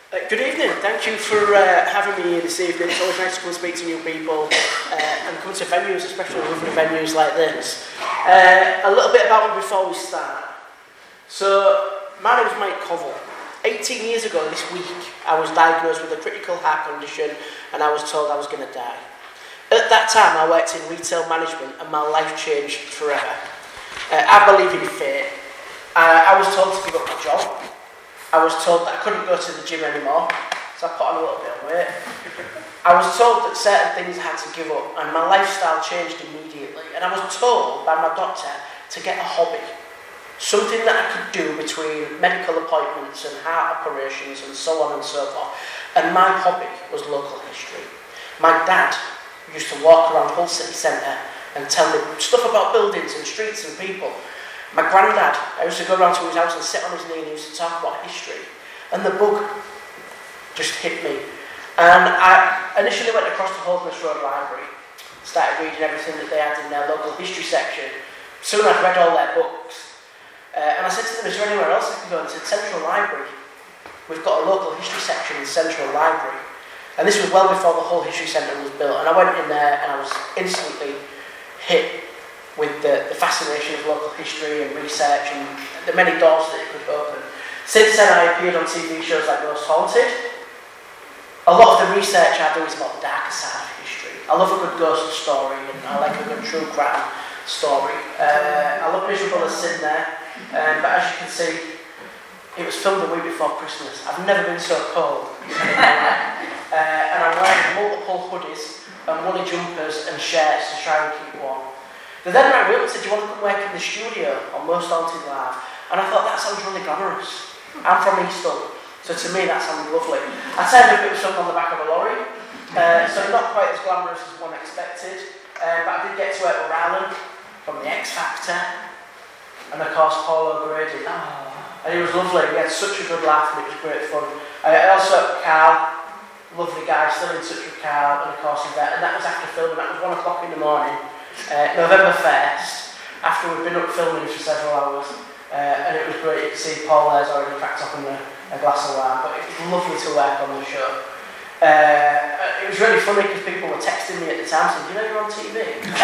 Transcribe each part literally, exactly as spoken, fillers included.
Uh, good evening. Thank you for uh, having me here this evening. It's always nice to come and speak to new people uh, and come to venues, especially lovely venues like this. Uh, a little bit about me before we start. So, my name is Mike Covell. eighteen years ago this week, I was diagnosed with a critical heart condition and I was told I was going to die. At that time, I worked in retail management and my life changed forever. Uh, I believe in fate. Uh, I was told to give up my job. I was told that I couldn't go to the gym anymore, so I put on a little bit of weight. I was told that certain things I had to give up, and my lifestyle changed immediately. And I was told by my doctor to get a hobby, something that I could do between medical appointments and heart operations and so on and so forth. And my hobby was local history. My dad used to walk around Hull City Centre and tell me stuff about buildings and streets and people. My granddad, I used to go around to his house and sit on his knee and he used to talk about history. And the bug just hit me. And I initially went across to Holderness Road Library, started reading everything that they had in their local history section. Soon I'd read all their books. Uh, and I said to them, is there anywhere else I can go? And they said, Central Library. We've got a local history section in Central Library. And this was well before the whole history centre was built. And I went in there and I was instantly hit with the, the fascination of local history and research and the many doors that it could open. Since then I appeared on T V shows like Most Haunted. A lot of the research I do is about the darker side of history. I love a good ghost story and I like a good true crime story. Uh, I love Miserable as Sin there, um, but as you can see, it was filmed a week before Christmas. I've never been so cold. uh, and I'm wearing multiple hoodies and woolly jumpers and shirts to try and keep warm. They then rang me up and said, do you want to come work in the studio on Most Haunted Live? And I thought, that sounds really glamorous. I'm from Eastham, so to me that sounded lovely. I turned up, it was filmed on the back of a lorry, uh, so not quite as glamorous as one expected, uh, but I did get to work with Ryland from The X Factor, and of course Paul O'Grady. Oh, and he was lovely, we had such a good laugh and it was great fun. Uh, I also met Carl, lovely guy, still in touch with Carl, and of course he's there, and that was after filming, that was one o'clock in the morning. Uh, November first, after we'd been up filming for several hours, uh, and it was great to see Paul there's already cracked up in a, a glass of wine, but it was lovely to work on the show. Uh, it was really funny because people were texting me at the time saying, do you know you're on T V?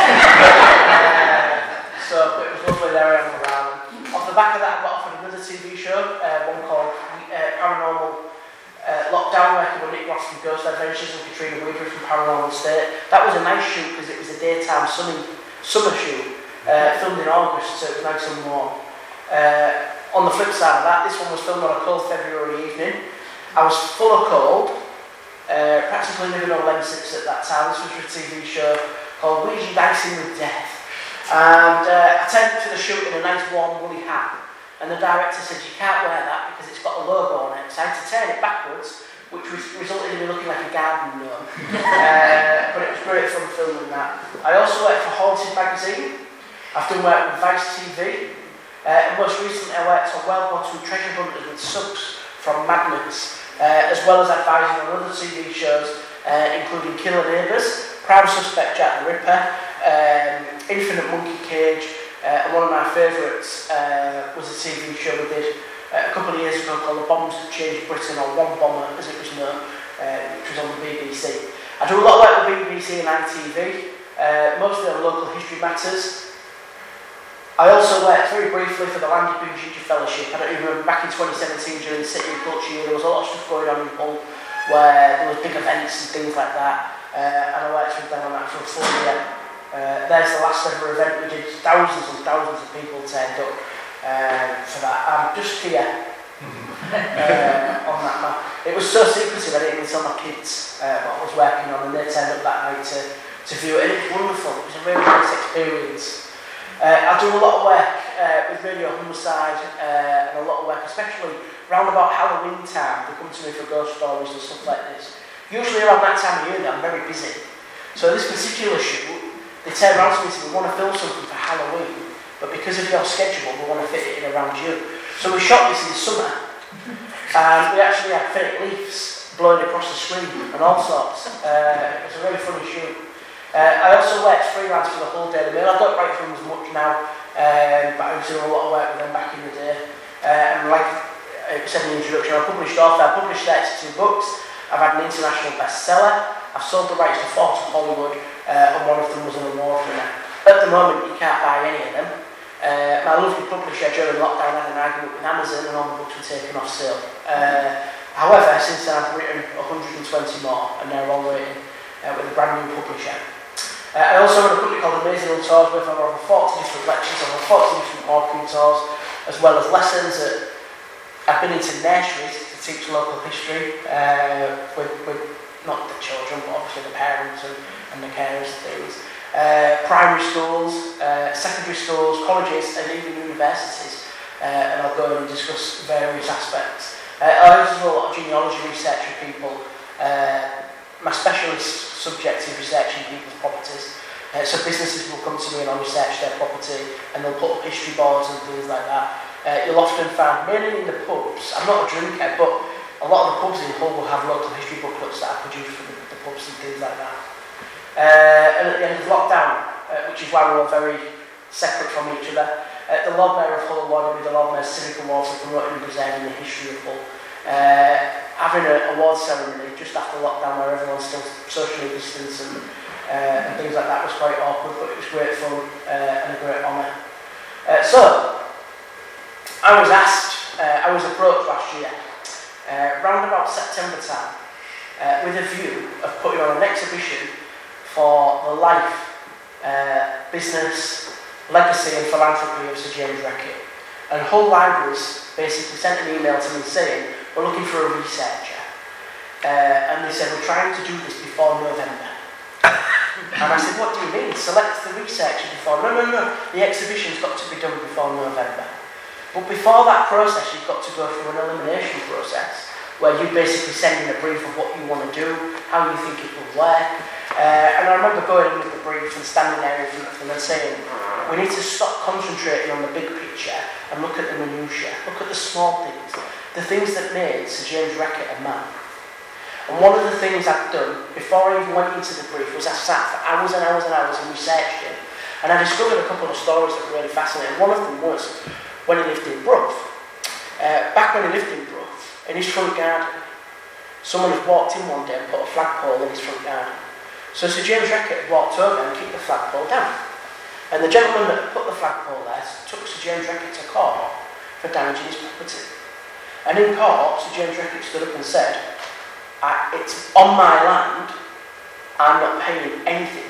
uh, so but it was lovely there on the round. Off the back of that I got offered another T V show, uh, one called uh, Paranormal Uh, Lockdown, working with Nick Ross from Ghost Adventures and Katrina Weaver from Paranormal State. That was a nice shoot because it was a daytime sunny summer shoot, uh, filmed in August, so it was nice and warm. Uh, on the flip side of that, this one was filmed on a cold February evening. I was full of cold, uh, practically living on Lemsix at that time. This was for a T V show called Ouija Dicing with Death. And uh, I turned up to the shoot in a nice warm woolly hat. And the director said, you can't wear that because it's got a logo on it. So I had to turn it backwards, which was, resulted in me looking like a garden gnome. uh, but it was great fun filming that. I also worked for Haunted Magazine. I've done work with Vice T V. Uh, and most recently I worked on World War Two Treasure Hunters with Subs from Magnets, uh, as well as advising on other T V shows, uh, including Killer Neighbours, Prime Suspect Jack the Ripper, um, Infinite Monkey Cage, Uh, and one of my favourites uh, was a T V show we did uh, a couple of years ago called The Bombs That Changed Britain, or One Bomber as it was known, uh, which was on the B B C. I do a lot of work with B B C and I T V, uh, mostly on local history matters. I also worked very briefly for the Landy Ginger Fellowship. I don't even remember, back in twenty seventeen during the City and Culture Year, there was a lot of stuff going on in Hull where there was big events and things like that, uh, and I worked with them on that for a full year. Uh, there's the last ever event we did, thousands and thousands of people turned up uh, for that. I'm just here uh, on that map. It was so secretive I didn't even tell my kids uh, what I was working on, and they turned up that night to, to view it, and it was wonderful. It was a really nice experience. Uh, I do a lot of work uh, with Radio Homicide uh, and a lot of work, especially around about Halloween time. They come to me for ghost stories and stuff like this. Usually around that time of year I'm very busy. So this particular shoot, they turn around to me and say, we want to film something for Halloween, but because of your schedule, we want to fit it in around you. So we shot this in the summer, and we actually had fake leaves blowing across the screen and all sorts. Uh, it was a really funny shoot. Uh, I also worked freelance for the Hull Daily Mail. I don't write for them as much now, um, but I was doing a lot of work with them back in the day. Uh, and like uh, said in the introduction, I'm a published author. I've published thirty-two books. I've had an international bestseller. I've sold the rights to four to Hollywood, uh, and one of them was an award winner. At the moment, you can't buy any of them. Uh, my lovely publisher during lockdown had an argument with Amazon, and all the books were taken off sale. Uh, however, since then I've written one hundred twenty more, and they're all waiting uh, with a brand new publisher. Uh, I also run a company called Amazing Old Tours with over forty different lectures, over forty different walking tours, as well as lessons. At, I've been into nurseries to teach local history uh, with, with not the children, but obviously the parents and, and the carers and things. Uh, primary schools, uh, secondary schools, colleges, and even universities. Uh, and I'll go and discuss various aspects. Uh, I also do a lot of genealogy research with people. Uh, my specialist subject is researching people's properties. Uh, so businesses will come to me and I'll research their property, and they'll put up history boards and things like that. Uh, you'll often find, mainly in the pubs, I'm not a drinker, but a lot of the pubs in Hull will have local history booklets that are produced from the, the pubs and things like that. Uh, and at the end of lockdown, uh, which is why we're all very separate from each other, uh, the Lord Mayor of Hull awarded me the Lord Mayor's Civic Award for promoting and preserving the history of Hull. Uh, having an award ceremony just after lockdown where everyone's still socially distanced and, uh, and things like that was quite awkward, but it was great fun uh, and a great honour. Uh, so, I was asked, uh, I was approached last year, uh, round about September time, uh, with a view of putting on an exhibition for the life, uh, business, legacy and philanthropy of Sir James Reckitt. And Hull Libraries basically sent an email to me saying, we're looking for a researcher. Uh, and they said, we're trying to do this before November. And I said, what do you mean? Select the researcher before? No, no, no, the exhibition's got to be done before November. But before that process, you've got to go through an elimination process where you basically send in a brief of what you want to do, how you think it will work. Uh, and I remember going in with the brief and standing there in front of them and saying, we need to stop concentrating on the big picture and look at the minutiae, look at the small things, the things that made Sir James Reckitt a man. And one of the things I'd done before I even went into the brief was I sat for hours and hours and hours and researched him. And I discovered a couple of stories that were really fascinating. One of them was when he lived in Brough. Uh, back when he lived in Brough, in his front garden, someone had walked in one day and put a flagpole in his front garden. So Sir James Reckitt walked over and kicked the flagpole down. And the gentleman that put the flagpole there took Sir James Reckitt to court for damaging his property. And in court, Sir James Reckitt stood up and said, it's on my land, I'm not paying anything.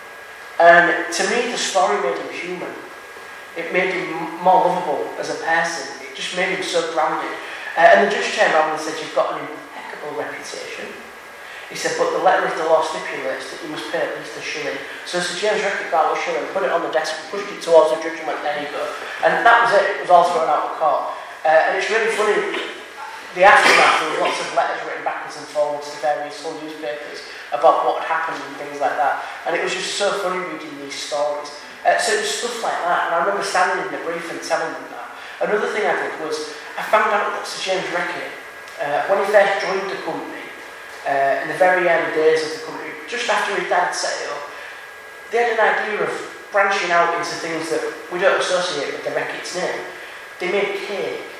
And to me, the story made him human. It made him more lovable as a person. It just made him so grounded. Uh, and the judge turned around and said, you've got an impeccable reputation. He said, but the letter of the law stipulates that you must pay at least a shilling. So Sir James Reckitt got a shilling, put it on the desk, pushed it towards the judge and went, there you go. And that was it. It was all thrown out of court. Uh, and it's really funny. The aftermath, there was lots of letters written backwards and forwards to various Hull newspapers about what had happened and things like that. And it was just so funny reading these stories. Uh, so it was stuff like that. And I remember standing in the brief and telling them that. Another thing I did was, I found out that Sir James Reckitt, uh, when he first joined the company, uh, in the very early days of the company, just after his dad set it up, they had an idea of branching out into things that we don't associate with the Reckitt's name. They made cake.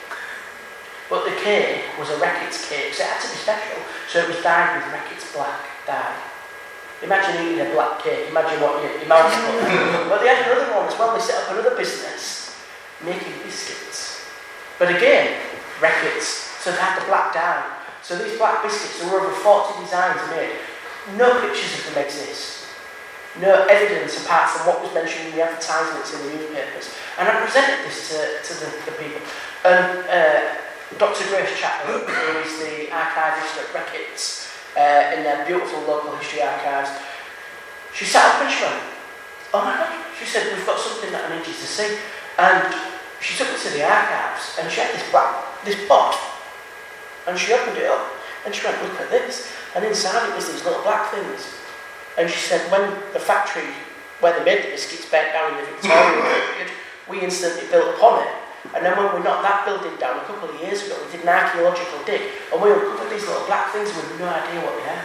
But the cake was a Reckitt's cake, so it had to be special. So it was dyed with Reckitt's black dye. Imagine eating a black cake, imagine what your, your mouth put there. But they had another one as well, they set up another business, making biscuits. But again, Reckitt's, so they had the black dye. So these black biscuits, there were over forty designs made. No pictures of them exist. No evidence apart from what was mentioned in the advertisements in the newspapers. And I presented this to, to the, the people. And uh, Doctor Grace Chapman, who is the archivist at Reckitt's, uh, in their beautiful local history archives, she sat up and she went, oh my God, she said, we've got something that I need you to see. And she took it to the archives and she had this black, this box, and she opened it up and she went, look at this. And inside it was these little black things. And she said, when the factory where they made the biscuits burnt down in the Victorian period, we instantly built upon it. And then when we knocked that building down a couple of years ago, we did an archaeological dig, and we uncovered these little black things with no idea what they are.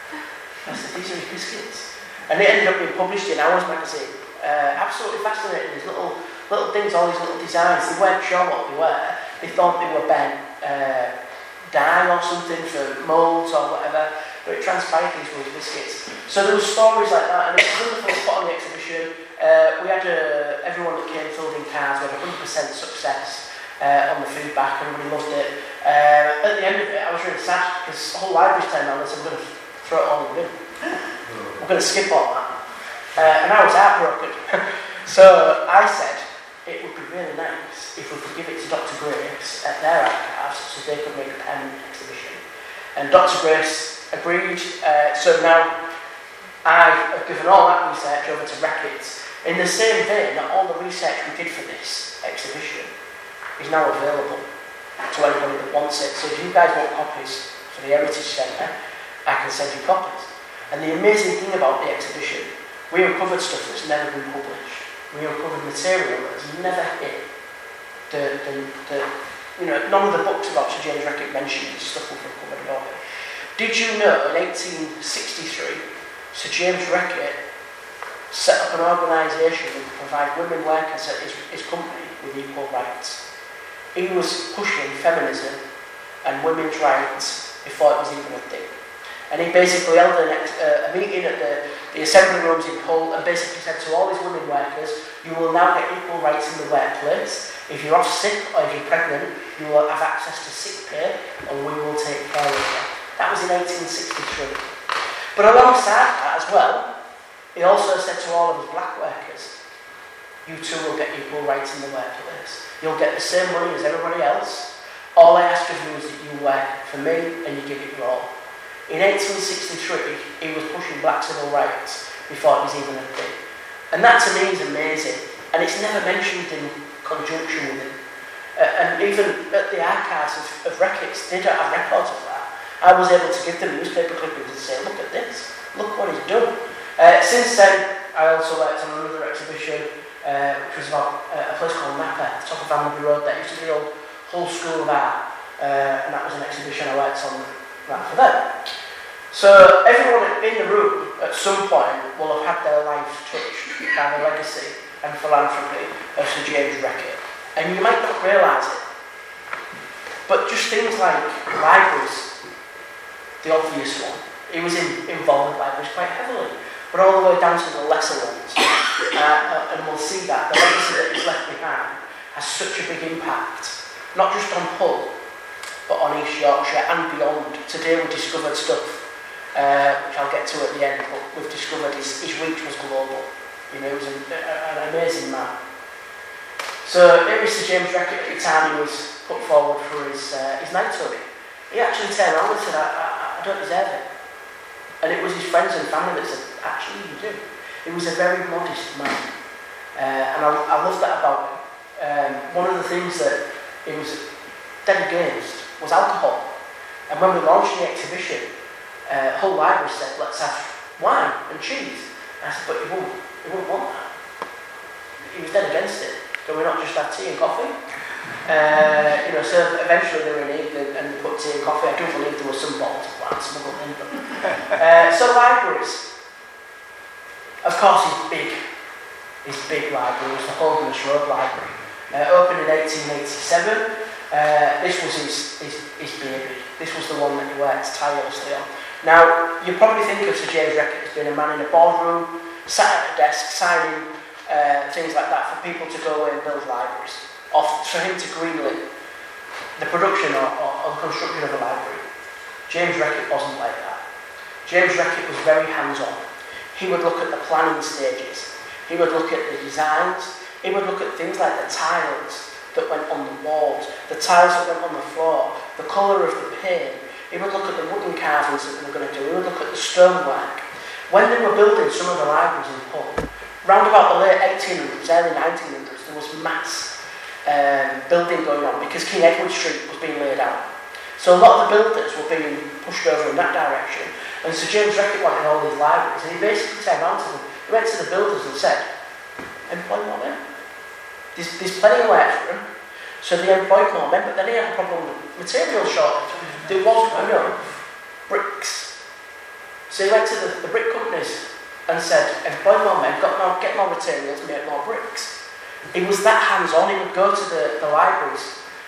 I said, these are his biscuits. And they ended up being published in Hours magazine. Uh, absolutely fascinating, these little little things, all these little designs. They weren't sure what they were. They thought they were bent uh, dye or something for moulds or whatever, but it transpired these were his biscuits. So there were stories like that, and it was wonderful to put on the exhibition. Uh, we had uh, everyone that came filled in cards. We had one hundred percent success uh, on the feedback, and everybody loved it. Uh, at the end of it, I was really sad because the whole library's turned around and said, we're going to throw it all in the bin. We're going to skip all that. Uh, and I was heartbroken. So I said, it would be really nice if we could give it to Doctor Grace at their archives so they could make a permanent exhibition. And Doctor Grace agreed. Uh, so now I have given all that research over to Reckitt's. In the same vein that all the research we did for this exhibition is now available to anybody that wants it. So if you guys want copies for the Heritage Centre, I can send you copies. And the amazing thing about the exhibition, we uncovered stuff that's never been published. We uncovered material that has never hit the, the, the, you know, none of the books about Sir James Reckitt mentioned the stuff we've uncovered about it. Did you know in eighteen sixty-three, Sir James Reckitt set up an organisation that would provide women workers at his, his company with equal rights? He was pushing feminism and women's rights before it was even a thing. And he basically held an, uh, a meeting at the, the assembly rooms in Hull and basically said to all these women workers, you will now get equal rights in the workplace. If you're off sick or if you're pregnant, you will have access to sick pay and we will take care of you. That was in eighteen sixty-three. But alongside that as well, he also said to all of his black workers, you too will get equal rights in the workplace. You'll get the same money as everybody else. All I ask of you is that you work for me and you give it your all. In eighteen sixty-three, he was pushing black civil rights before it was even a thing. And that to me is amazing. And it's never mentioned in conjunction with him. Uh, and even at the archives of, of Reckitt's, they don't have records of that. I was able to give them newspaper clippings and say, look at this, look what he's done. Uh, since then, I also worked on another exhibition, uh, which was about uh, a place called Napa, top of Vanderby Road. That used to be the old Hull School of Art. Uh, and that was an exhibition I worked on that for them. So everyone in the room at some point will have had their lives touched by the legacy and philanthropy of Sir James Reckitt. And you might not realise it, but just things like libraries, the obvious one, he was in, involved with libraries quite heavily, but all the way down to the lesser ones. Uh, and we'll see that the legacy that he's left behind has such a big impact, not just on Hull, but on East Yorkshire and beyond. Today we discovered stuff, uh, which I'll get to at the end, but we've discovered his, his reach was global. You know, he was an, an amazing man. So, Mister James Reckitt at the time he was put forward for his, uh, his knighthood. He actually turned around and said, I, I, I don't deserve it. And it was his friends and family that said, actually you do. He was a very modest man. Uh, and I, I love that about him. Um, one of the things that he was dead against was alcohol. And when we launched the exhibition, uh, Hull Library said, let's have wine and cheese. And I said, but he won't, he won't want that. He was dead against it. Can we not just have tea and coffee? Uh, you know, so eventually they were in England and they put tea and coffee. I do believe there were some bottles of wine smuggled in them. uh, so libraries. Of course, his big, his big library was the Holderness Road Library. Uh, opened in eighteen eighty-seven. Uh, this was his, his, his baby. This was the one that he worked tirelessly on. Now, you probably think of Sir James Reckitt as being a man in a boardroom, sat at a desk, signing uh, things like that for people to go away and build libraries, or for him to greenlit the production or, or, or the construction of a library. James Reckitt wasn't like that. James Reckitt was very hands-on. He would look at the planning stages. He would look at the designs. He would look at things like the tiles that went on the walls, the tiles that went on the floor, the colour of the paint. He would look at the wooden carvings that they were going to do. He would look at the stonework. When they were building some of the libraries in Hull, round about the late eighteen hundreds, early nineteen hundreds, there was mass um, building going on because King Edward Street was being laid out. So a lot of the builders were being pushed over in that direction. And Sir James Reckitt wanted all these libraries, and he basically turned around to them. He went to the builders and said, employ more men. There's, there's plenty of work for them. So they employed more men, but then he had a problem with material shortage. There wasn't enough bricks. So he went to the, the brick companies and said, employ more men, got more, get more materials, make more bricks. He was that hands-on. He would go to the, the libraries.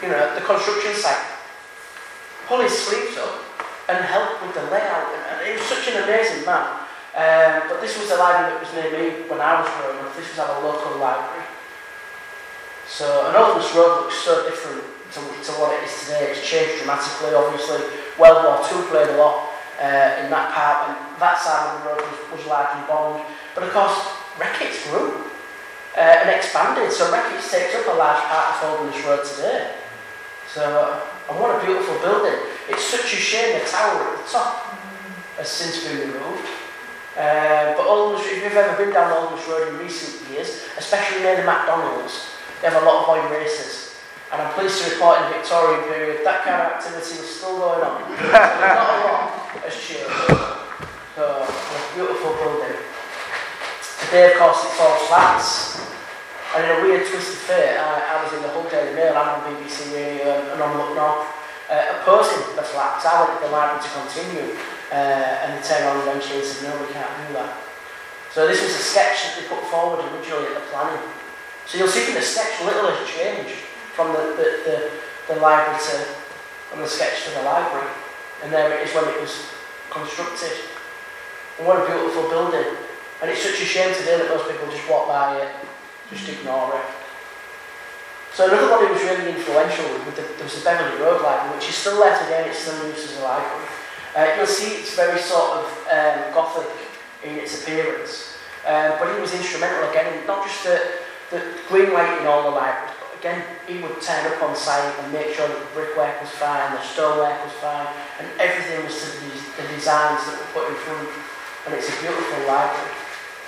you know, the construction site, pull his sleeves up and help with the layout. And he was such an amazing man. Um, but this was the library that was near me when I was growing up. This was our local library. So, and Oldham's Road looks so different to, to what it is today. It's changed dramatically, obviously. World War Two played a lot uh, in that part, and that side of the road was, was largely bombed. But of course, Reckitt's grew uh, and expanded. So Reckitt's takes up a large part of Oldham's Road today. So, and what a beautiful building. It's such a shame the tower at the top has since been removed. Uh, but Oldham's, if you've ever been down Oldham's Road in recent years, especially near the McDonald's, they have a lot of boy races. And I'm pleased to report in the Victorian period that kind of activity was still going on. So not a lot has changed. So, a beautiful building. Today, of course, it's all flats. And in a weird twist of fate, I, I was in the Hull Daily Mail and on B B C Radio and on Look North uh, opposing the flats. I went to the library to continue. Uh, and they turned on eventually and said, no, we can't do that. So this was a sketch that they put forward originally at the planning. So you'll see from the sketch, little has changed from the, the, the, the library to, from the sketch to the library. And there it is when it was constructed. And what a beautiful building. And it's such a shame today that most people just walk by it, just ignore it. So another one who was really influential with the, there was the Beverley Road Library, which is still there today, it's still used as a library. Uh, you'll see it's very sort of um, gothic in its appearance, uh, but he was instrumental again, not just the, the green lighting all the libraries, but again, he would turn up on site and make sure that the brickwork was fine, the stonework was fine, and everything was to the, the designs that were put in front, and it's a beautiful library.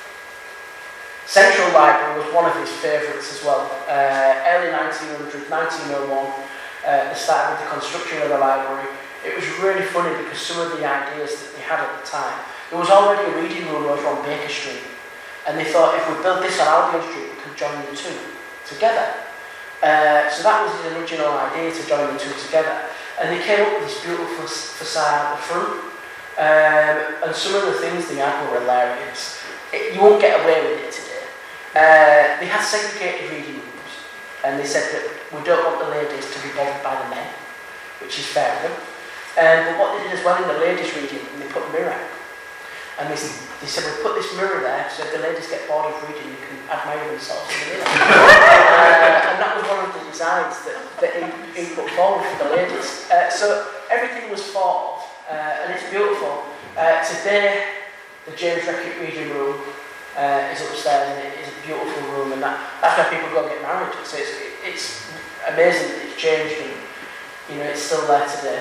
Central Library was one of his favourites as well. Uh, early nineteen hundred, nineteen oh one, uh, they started with the construction of the library. It was really funny because some of the ideas that they had at the time, there was already a reading room over on Baker Street, and they thought if we build this on Albion Street, we could join the two together. Uh, so that was his original idea, to join the two together. And they came up with this beautiful facade at the front, um, and some of the things they had were hilarious. It, you won't get away with it today. Uh, they had segregated reading rooms, and they said that we don't want the ladies to be bothered by the men, which is fair enough. Um, but what they did as well in the ladies' reading, they put a mirror. And they, they said, we'll put this mirror there so if the ladies get bored of reading, they can admire themselves in the mirror. uh, and that was one of the designs that, that he, he put forward for the ladies. Uh, so everything was thought of, uh, and it's beautiful. Uh, today, the James Reckitt reading room uh, is upstairs, and it is a beautiful room, and that, that's where people go and get married. So it's, it's amazing that it's changed, and you know, it's still there today.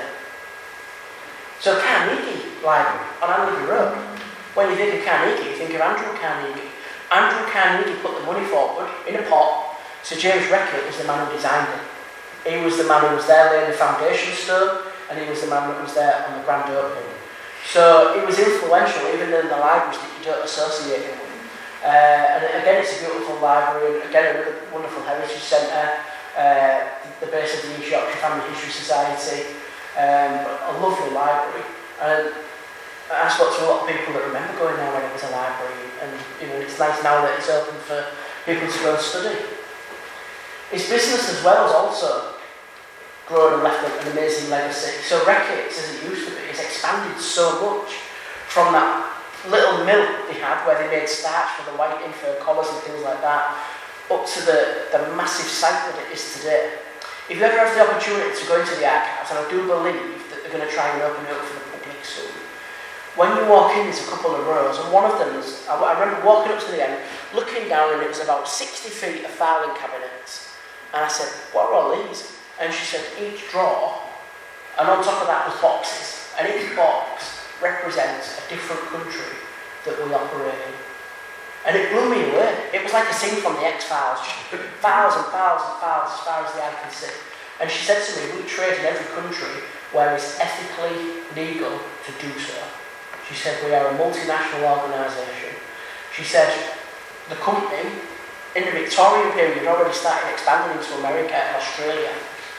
So Carnegie Library on Anley Road. When you think of Carnegie, you think of Andrew Carnegie. Andrew Carnegie put the money forward in a pot, so James Reckitt was the man who designed it. He was the man who was there laying the foundation stone, and he was the man that was there on the grand opening. So he was influential even in the libraries that you don't associate him with. Uh, and again, it's a beautiful library, and again, a wonderful heritage centre, uh, the base of the East Yorkshire Family History Society. Um, a lovely library, and I spoke to a lot of people that remember going there when it was a library, and you know, it's nice now that it's open for people to go and study. His business as well has also grown and left an amazing legacy. So Reckitt's, as it used to be, has expanded so much from that little mill they had where they made starch for the whiting for collars and things like that, up to the, the massive site that it is today. If you ever have the opportunity to go into the archives, and I do believe that they're going to try and open it up for the public soon, when you walk in, there's a couple of rows, and one of them is, I, I remember walking up to the end, looking down, and it was about sixty feet of filing cabinets. And I said, what are all these? And she said, each drawer, and on top of that was boxes, and each box represents a different country that we operate in. And it blew me away. It was like a scene from the X-Files, just files and files and files as far as the eye can see. And she said to me, we trade in every country where it's ethically legal to do so. She said, we are a multinational organisation. She said, the company, in the Victorian period, had already started expanding into America and Australia.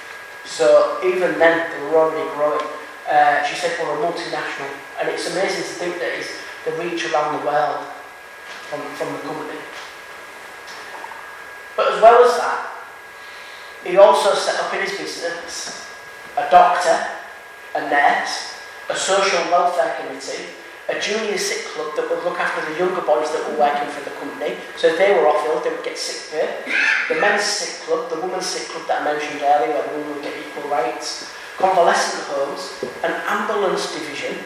So even then, they were already growing. Uh, she said, we're a multinational. And it's amazing to think that it's the reach around the world From, from the company. But as well as that, He also set up in his business a doctor, a nurse, a social welfare committee, a junior sick club that would look after the younger boys that were working for the company. So if they were off ill, they would get sick pay. The men's sick club, the women's sick club that I mentioned earlier, where the women would get equal rights. Convalescent homes, an ambulance division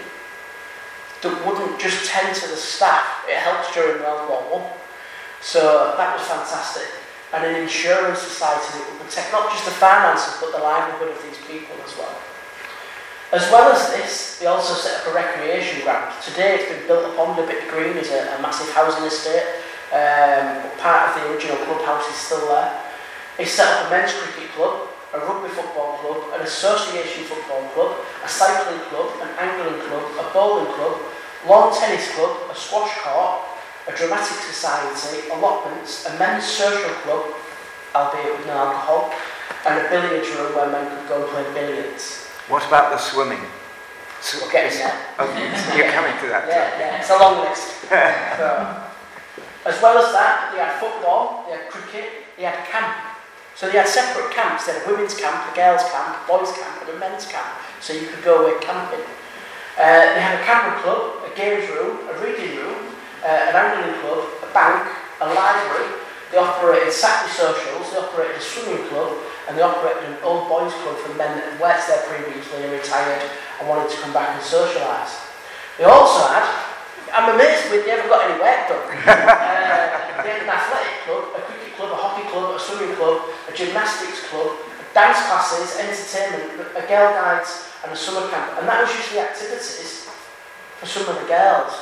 that wouldn't just tend to the staff, it helped during World War One. So that was fantastic. And an insurance society that would protect not just the finances but the livelihood of these people as well. As well as this, they also set up a recreation ground. Today it's been built upon. Liberty Green is a, a massive housing estate. Um, part of the original clubhouse is still there. They set up a men's cricket club, a rugby football club, an association football club, a cycling club, an angling club, a bowling club, lawn tennis club, a squash court, a dramatic society, allotments, a men's social club, albeit with no alcohol, and a billiards room where men could go and play billiards. What about the swimming? We're getting there. Okay, you're coming to that. Yeah, yeah, it's a long list. So, as well as that, they had football, they had cricket, they had camp. So they had separate camps. They had a women's camp, a girls' camp, a boys' camp, and a men's camp. So you could go away camping. Uh, they had a camera club, a games room, a reading room, uh, an angling club, a bank, a library. They operated Saturday socials, they operated a swimming club, and they operated an old boys club for men that had worked there previously and retired and wanted to come back and socialise. They also had, I'm amazed with they haven't got any work done. uh, they had an athletic club, a cricket club, a hockey club, a swimming club, a gymnastics club, dance classes, entertainment, a girl guides, and a summer camp. And that was usually activities for some of the girls.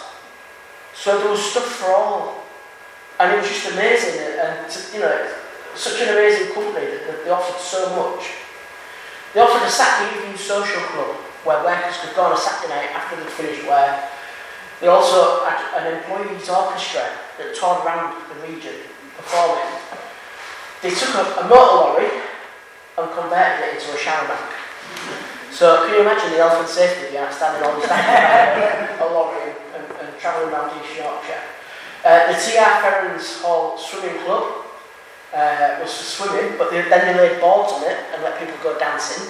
So there was stuff for all. And it was just amazing, and you know, such an amazing company that, that they offered so much. They offered a Saturday evening social club where workers could go on a Saturday night after they'd finished work. They also had an employees orchestra that toured around the region performing. They took a, a motor lorry and converted it into a shower bank. So can you imagine the health and safety behind standing on the stand a lorry and, and, and travelling around East Yorkshire. Uh, the T R Ferrens Hall Swimming Club uh, was for swimming, but they, then they laid boards on it and let people go dancing.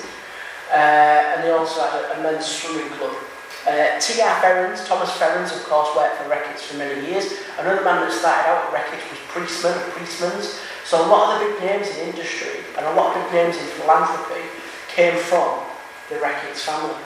Uh, and they also had a, a men's swimming club. Uh, T R Ferrens, Thomas Ferrens, of course, worked for Reckitt's for many years. Another man that started out at Reckitt's was Priestman, Priestman's. So a lot of the big names in industry and a lot of big names in philanthropy came from the Reckitt's family.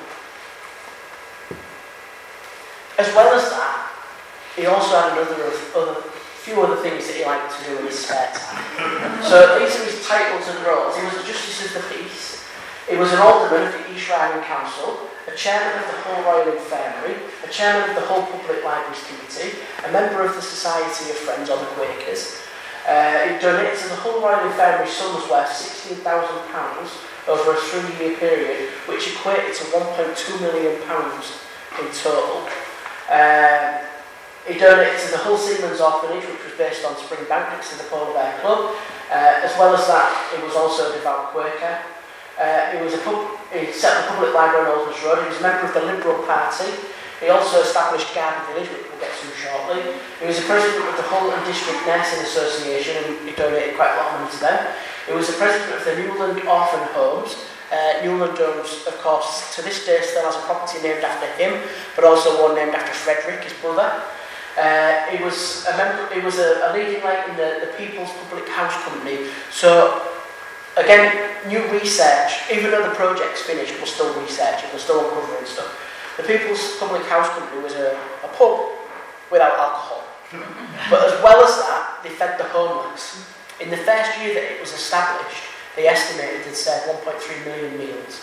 As well as that, he also had another other few other things that he liked to do in his spare time. So these are his titles and roles. He was a Justice of the Peace. He was an alderman of the East Riding Council, a chairman of the Hull Royal Infirmary, a chairman of the Hull Public Libraries Committee, a member of the Society of Friends or the Quakers. Uh, he donated to the Hull Royal Infirmary sums worth sixteen thousand pounds over a three-year period, which equated to one point two million pounds in total. Uh, He donated to the Hull Seamen's Orphanage, which was based on Spring Bank next to the Polar Bear Club. Uh, as well as that, he was also a devout Quaker. Uh, he, was a pub- he set up a public library on Oldham Road. He was a member of the Liberal Party. He also established Garden Village, which we'll get to shortly. He was the president of the Hull and District Nursing Association, and he donated quite a lot of money to them. He was the president of the Newland Orphan Homes. Uh, Newland Homes, of course, to this day still has a property named after him, but also one named after Frederick, his brother. Uh, he was a member, he was a, a leading light in the, the People's Public House Company. So, again, new research, even though the project's finished, we're still researching, we're still uncovering stuff. The People's Public House Company was a, a pub without alcohol. But as well as that, they fed the homeless. In the first year that it was established, they estimated it served one point three million meals,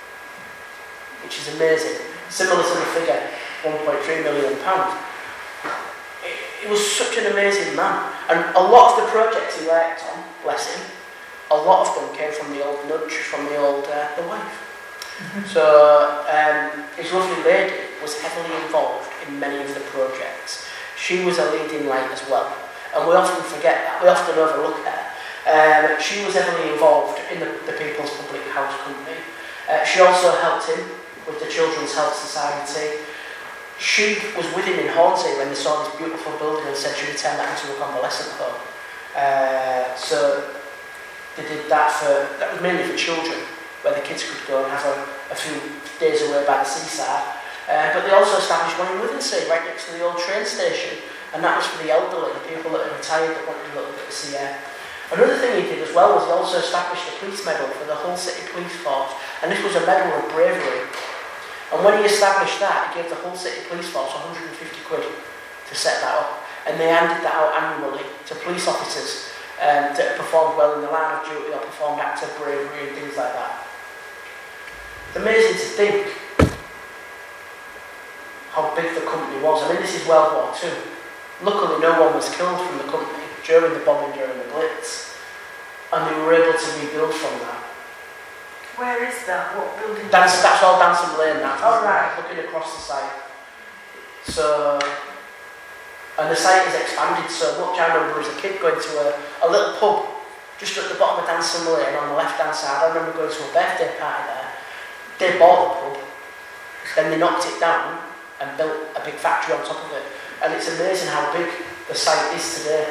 which is amazing. Similar to the figure, one point three million pounds. He was such an amazing man, and a lot of the projects he worked on, bless him, a lot of them came from the old nudge, from the old uh, the wife. Mm-hmm. So um, his lovely lady was heavily involved in many of the projects. She was a leading light as well, and we often forget that. We often overlook her. Um, she was heavily involved in the, the People's Public House Company. Uh, she also helped him with the Children's Health Society. She was with him in Hornsey when they saw this beautiful building and said, should we turn that into a convalescent home? Uh, so they did that for, that was mainly for children, where the kids could go and have a, a few days away by the seaside. Uh, but they also established one in Withensea, right next to the old train station, and that was for the elderly, the people that are retired that wanted a little bit of sea air. Another thing he did as well was he also established a police medal for the Hull City Police Force, and this was a medal of bravery. And when he established that, he gave the Hull City Police Force one hundred fifty quid to set that up, and they handed that out annually to police officers um, that performed well in the line of duty or performed acts of bravery and things like that. It's amazing to think how big the company was. I mean, this is World War Two. Luckily, no one was killed from the company during the bombing, during the Blitz, and they were able to rebuild from that. Where is that? What building? That's, that's all Dancing Lane now. Oh, right. Looking across the site. So, and the site has expanded so much. I remember as a kid going to a, a little pub just at the bottom of Dancing Lane on the left-hand side. I remember going to a birthday party there. They bought the pub, then they knocked it down and built a big factory on top of it. And it's amazing how big the site is today.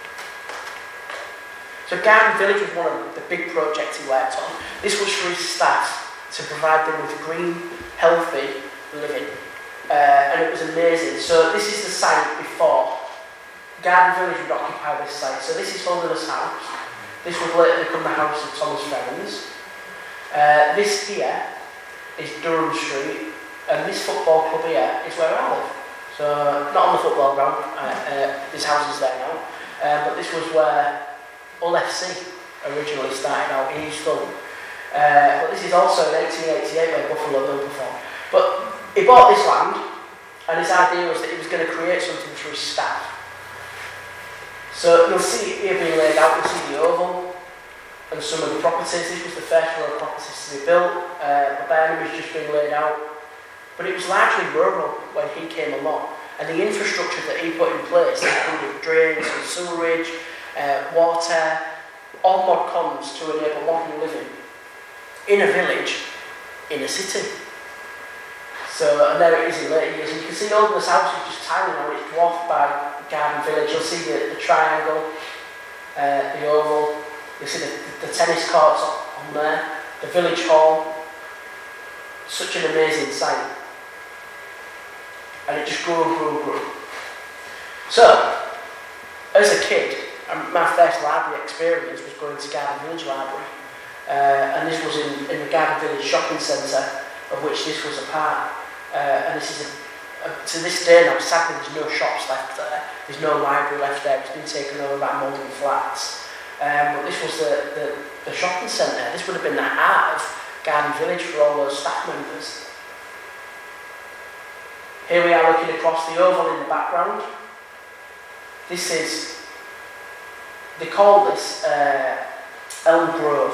So Garden Village was one of the big projects he worked on. This was for his staff to provide them with green, healthy living. Uh, and it was amazing. So this is the site before. Garden Village would occupy this site. So this is Holderness House. This would later become the house of Thomas Ferrens. Uh, this here is Durham Street. And this football club here is where I live. So, not on the football ground, uh, uh, this house is there now, uh, but this was where Hull F C originally started out in East Hull. Uh, but this is also in eighteen eighty-eight where Buffalo Bill performed. But he bought this land, and his idea was that he was going to create something for his staff. So you'll see it here being laid out, you'll see the oval, and some of the properties. This was the first row of properties to be built, uh, the Birmingham was just being laid out. But it was largely rural when he came along, and the infrastructure that he put in place included drains and sewerage, uh, water, all mod cons to enable modern living in a village, in a city. So, and there it is in later years, and you can see Holderness House is just tiny now, it's dwarfed by Garden Village. You'll see the, the triangle, uh, the oval, you'll see the, the tennis courts on there, the village hall. Such an amazing site. And it just grew and grew and grew. So, as a kid, my first library experience was going to Garden Village Library. Uh, and this was in, in the Garden Village shopping centre, of which this was a part. Uh, and this is, a, a, to this day now, sadly there's no shops left there. There's no library left there, it's been taken over by modern flats. Um, but this was the, the, the shopping centre. This would have been the heart of Garden Village for all those staff members. Here we are looking across the oval in the background. This is, they call this uh, Elm Grove.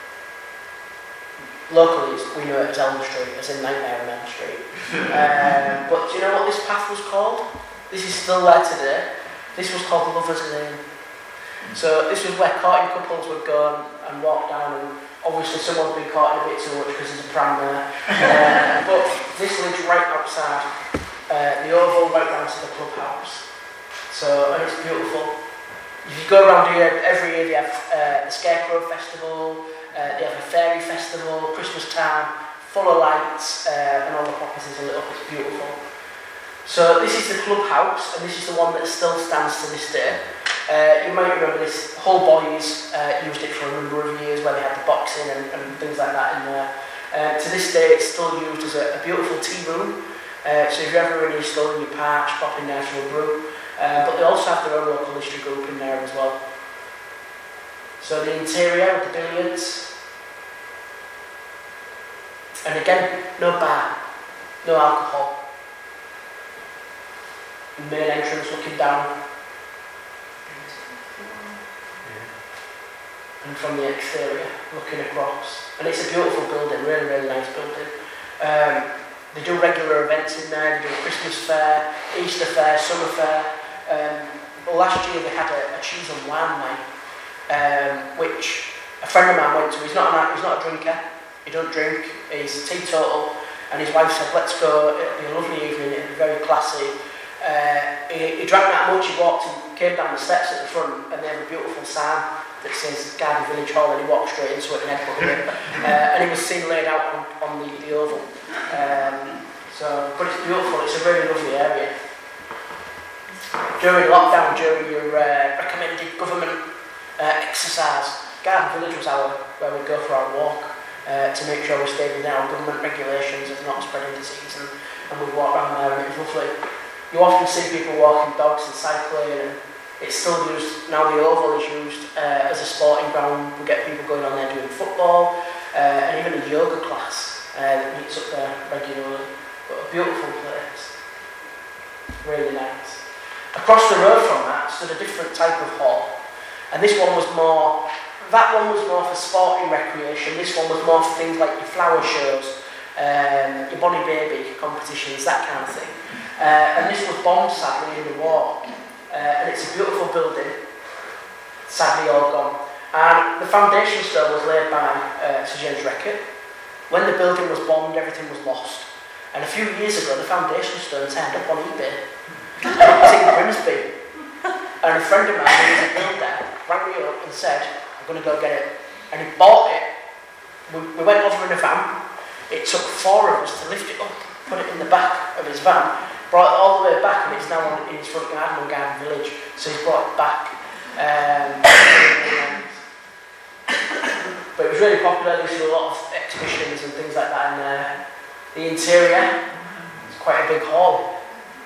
Locally we know it as Elm Street, as in Nightmare on Elm Street. um, but do you know what this path was called? This is still there today. This was called Lover's Lane. So this was where courting couples would go and, and walk down, and obviously someone's been caught in a bit too much because there's a pram there. uh, but this lives right outside uh, the oval, right down to the clubhouse. So, and it's beautiful. If you go around here, every year they have uh, the Scarecrow Festival, uh, they have a fairy festival, Christmas time, full of lights, uh, and all the properties are lit up. It's beautiful. So this is the clubhouse, and this is the one that still stands to this day. Uh, you might remember this, Hull Boys uh, used it for a number of years where they had the boxing and, and things like that in there. Uh, to this day it's still used as a, a beautiful tea room, uh, so if you're ever in East Hull, you park, pop in there for a brew. Uh, but they also have their own local history group in there as well. So the interior with the billiards, and again, no bar, no alcohol. Main entrance looking down. And from the exterior, looking across. And it's a beautiful building, really, really nice building. Um, they do regular events in there, they do a Christmas fair, Easter fair, summer fair. Um, well, last year they had a, a cheese and wine night, um, which a friend of mine went to. He's not, a, he's not a drinker, he don't drink, he's teetotal, and his wife said, let's go, it'll be a lovely evening, it'll be very classy. Uh, he, he drank that much, he walked and came down the steps at the front, and they have a beautiful sign that says Garden Village Hall, and he walked straight into it and headbutted it. Uh, and he was seen laid out on, on the, the oval. Um, so, but it's beautiful, it's a really lovely area. During lockdown, during your uh, recommended government uh, exercise, Garden Village was our, where we'd go for our walk uh, to make sure we stayed within our government regulations of not spreading disease, and, and we'd walk around there, and it was lovely. You often see people walking dogs and cycling, and it's still used, now the oval is used uh, as a sporting ground. We get people going on there doing football, uh, and even a yoga class uh, that meets up there regularly. But a beautiful place, really nice. Across the road from that stood a different type of hall, and this one was more, that one was more for sporting recreation, this one was more for things like your flower shows, um, your Bonnie Baby competitions, that kind of thing. Uh, and this was bombed sadly in the war, uh, and it's a beautiful building, sadly all gone. And the foundation stone was laid by uh, Sir James Reckitt. When the building was bombed, everything was lost. And a few years ago, the foundation stone turned up on eBay. And it was in Grimsby. And a friend of mine who was a builder rang me up and said, I'm going to go get it. And he bought it. We, we went over in a van. It took four of us to lift it up, put it in the back of his van, brought it all the way back, and it's now on, in his front garden on Garden Village. So he's brought it back. Um, but it was really popular. There was a lot of exhibitions and things like that in there. The interior, it's quite a big hall.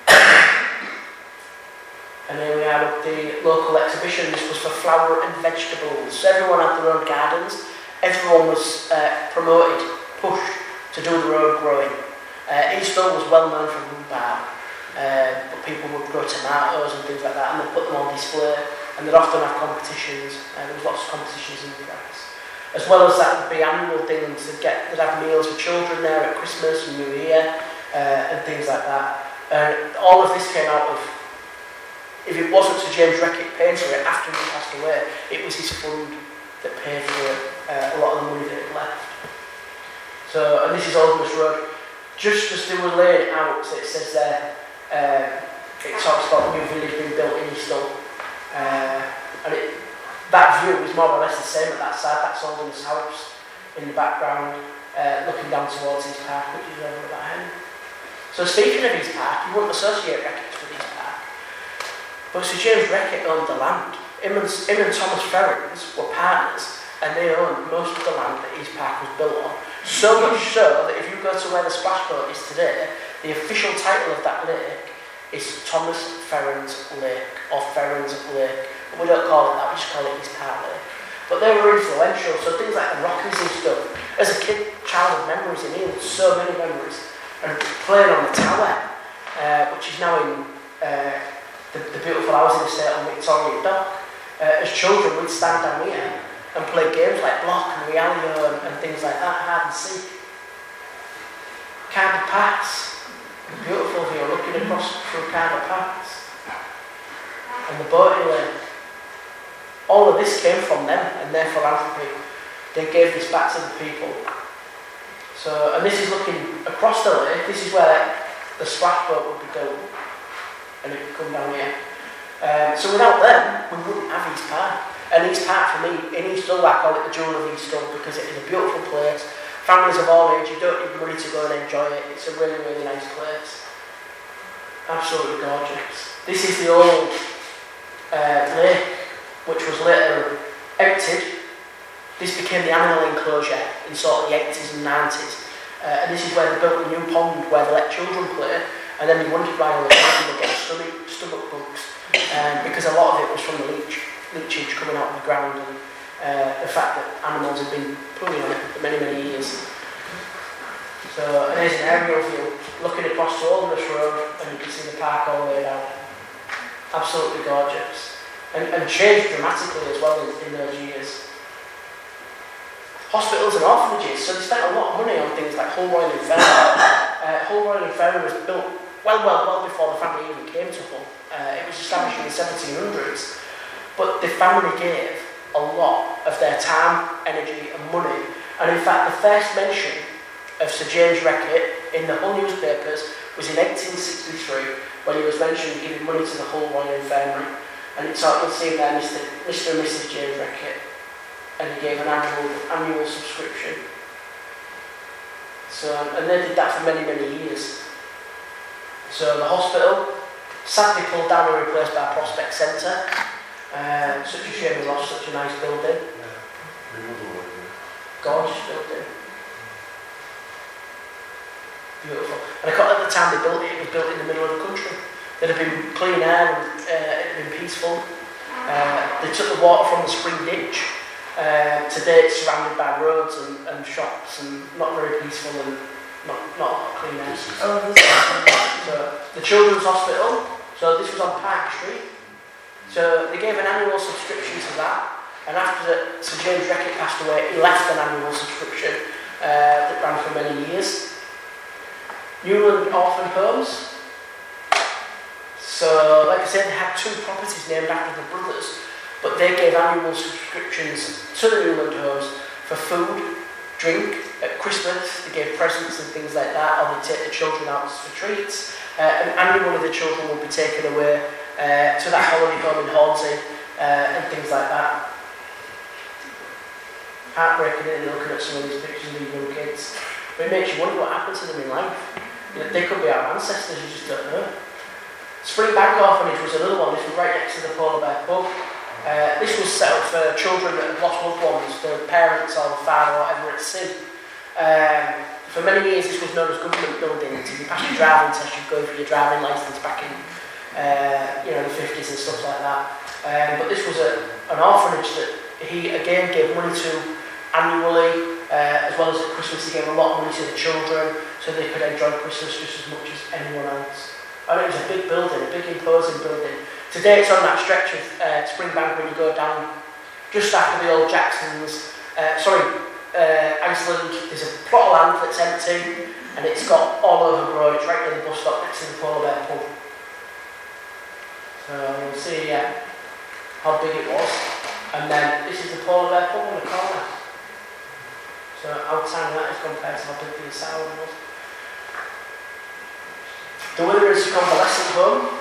And then we had the local exhibition. This was for flower and vegetables. So everyone had their own gardens. Everyone was uh, promoted, pushed to do their own growing. Uh, Eastville was well known for rhubarb, uh, but people would grow tomatoes and things like that, and they'd put them on display, and they'd often have competitions. Uh, there was lots of competitions in the press. As well as that would be annual things, they'd, get, they'd have meals for children there at Christmas and New Year, uh, and things like that. Uh, all of this came out of, if it wasn't Sir James Reckitt paying for it after he passed away, it was his fund that paid for uh, a lot of the money that had left. So, and this is Oldmus Road. Just as they were laying it out, so it says there, uh, it talks about the new village being built in Eastville. Uh, and it, that view is more or less the same at that side. That's Oldham's house in the background, uh, looking down towards his park, which is over at that end. So speaking of his park, you wouldn't associate Reckitt with his park. But Sir James Reckitt owned the land. Him and, him and Thomas Ferrens were partners, and they owned most of the land that his park was built on. So much so that if you go to where the splash boat is today, the official title of that lake is Thomas Ferrens Lake, or Ferrens Lake. We don't call it that, we just call it his park lake. But they were influential, so things like the Rockies and stuff. As a kid, childhood memories in here, so many memories. And playing on the tower, uh, which is now in uh, the, the beautiful housing estate on Victoria Dock. Uh, as children, we'd stand down here and play games like block and realio and, and things like that, hide and seek. Carver Pass, beautiful view, looking across through Carver Pass. And the boating lane. All of this came from them and their philanthropy. They gave this back to the people. So, and this is looking across the lake. This is where the splash boat would be built, and it would come down here. Um, so without them, we wouldn't have East Park. And East Park for me, in Eastville, I call it the jewel of Eastville because it is a beautiful place. Families of all ages, you don't need money to go and enjoy it. It's a really, really nice place. Absolutely gorgeous. This is the old uh, lake, which was later emptied. This became the animal enclosure in sort of the eighties and nineties. Uh, and this is where they built a new pond where they let children play, and then they wondered why they were children would get stomach, stomach bugs, um, because a lot of it was from the leach, leachage coming out of the ground, and uh, the fact that animals had been pulling on it for many, many years. So, and there's an aerial view looking across to Oldmus Road, and you can see the park all the way down. Absolutely gorgeous. And, and changed dramatically as well in, in those years. Hospitals and orphanages, so they spent a lot of money on things like Hull Royal Infirmary. uh, Hull Royal Infirmary was built well, well, well before the family even came to Hull. Uh, it was established in the seventeen hundreds, but the family gave a lot of their time, energy and money, and in fact the first mention of Sir James Reckitt in the Hull newspapers was in eighteen sixty-three, when he was mentioned giving money to the Hull Royal Infirmary. And it's like you'll see there, Mister Mister and Missus James Reckitt. and he gave an annual annual subscription. So, and they did that for many, many years. So the hospital, sadly pulled down and replaced by a Prospect Centre. Uh, such a shame we lost such a nice building. Gorgeous building. Beautiful. And I got at the time they built it, it was built in the middle of the country. There'd have been clean air and uh, it had been peaceful. Uh, they took the water from the spring ditch. Uh, today it's surrounded by roads and, and shops and not very peaceful and not, not clean air. Oh, this is So the Children's Hospital, so this was on Park Street. So they gave an annual subscription to that. And after the, Sir James Reckitt passed away, he left an annual subscription uh, that ran for many years. Newland Orphan Homes. So, like I said, they had two properties named after the brothers, but they gave annual subscriptions to the Newland Homes for food, drink. At Christmas, they gave presents and things like that, or they take the children out for treats. Uh, and annually, the children would be taken away uh, to that holiday home in Hornsey uh, and things like that. Heartbreaking, isn't it, looking at some of these pictures of these young kids. But it makes you wonder what happened to them in life. You know, they could be our ancestors, you just don't know. Springbank Orphanage was another one. This was right next to the Polar Bear pub. Uh, this was set up for children that had lost loved ones, for parents or the father or whatever at sea. Um, for many years this was known as government buildings. If you passed your driving test, you'd go for your driving licence back in uh, you know, the fifties and stuff like that. Um, but this was a, an orphanage that he again gave money to annually, uh, as well as at Christmas he gave a lot of money to the children so they could enjoy Christmas just as much as anyone else. And it was a big building, a big imposing building. Today it's on that stretch of uh, Springbank when you go down just after the old Jacksons, uh, sorry, uh, Iceland. There's a plot of land that's empty and it's got all overgrown. It's right near the bus stop next to the Polar Bear pub. So you'll see uh, how big it was. And then this is the Polar Bear pub on the corner. So how tiny that is compared to how big the Sound was. The Withers Convalescent Home.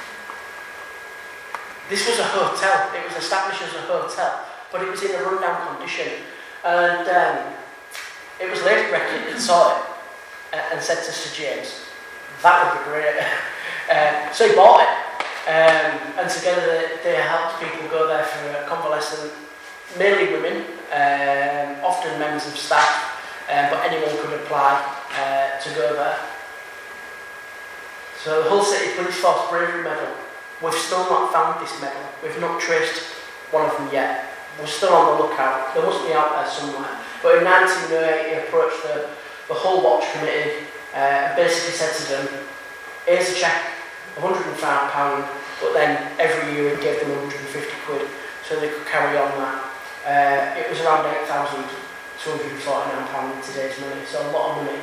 This was a hotel. It was established as a hotel, but it was in a rundown condition. And um, it was Lady Reckitt that saw it uh, and said to Sir James, that would be great. uh, so he bought it. Um, and together they, they helped people go there for a convalescent, mainly women, um, often members of staff, um, but anyone could apply uh, to go there. So the Hull City Police Force Bravery Medal, we've still not found this medal. We've not traced one of them yet. We're still on the lookout. They must be out there somewhere. But in nineteen oh eight, he approached the, the Hull Watch Committee uh, and basically said to them, here's a cheque, one hundred and five pounds, but then every year he gave them one hundred and fifty quid so they could carry on that. Uh, it was around eight thousand two hundred and forty-nine pounds in today's money, so a lot of money.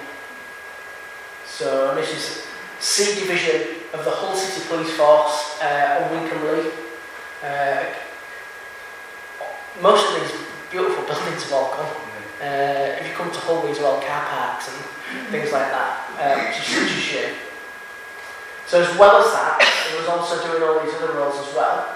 So this is C Division of the Hull City Police Force uh, on Wincoln Lee. Uh, most of these beautiful buildings have all gone. Uh, if you come to Hull, these are all car parks and things like that, uh, which is such a shame. So as well as that, he was also doing all these other roles as well.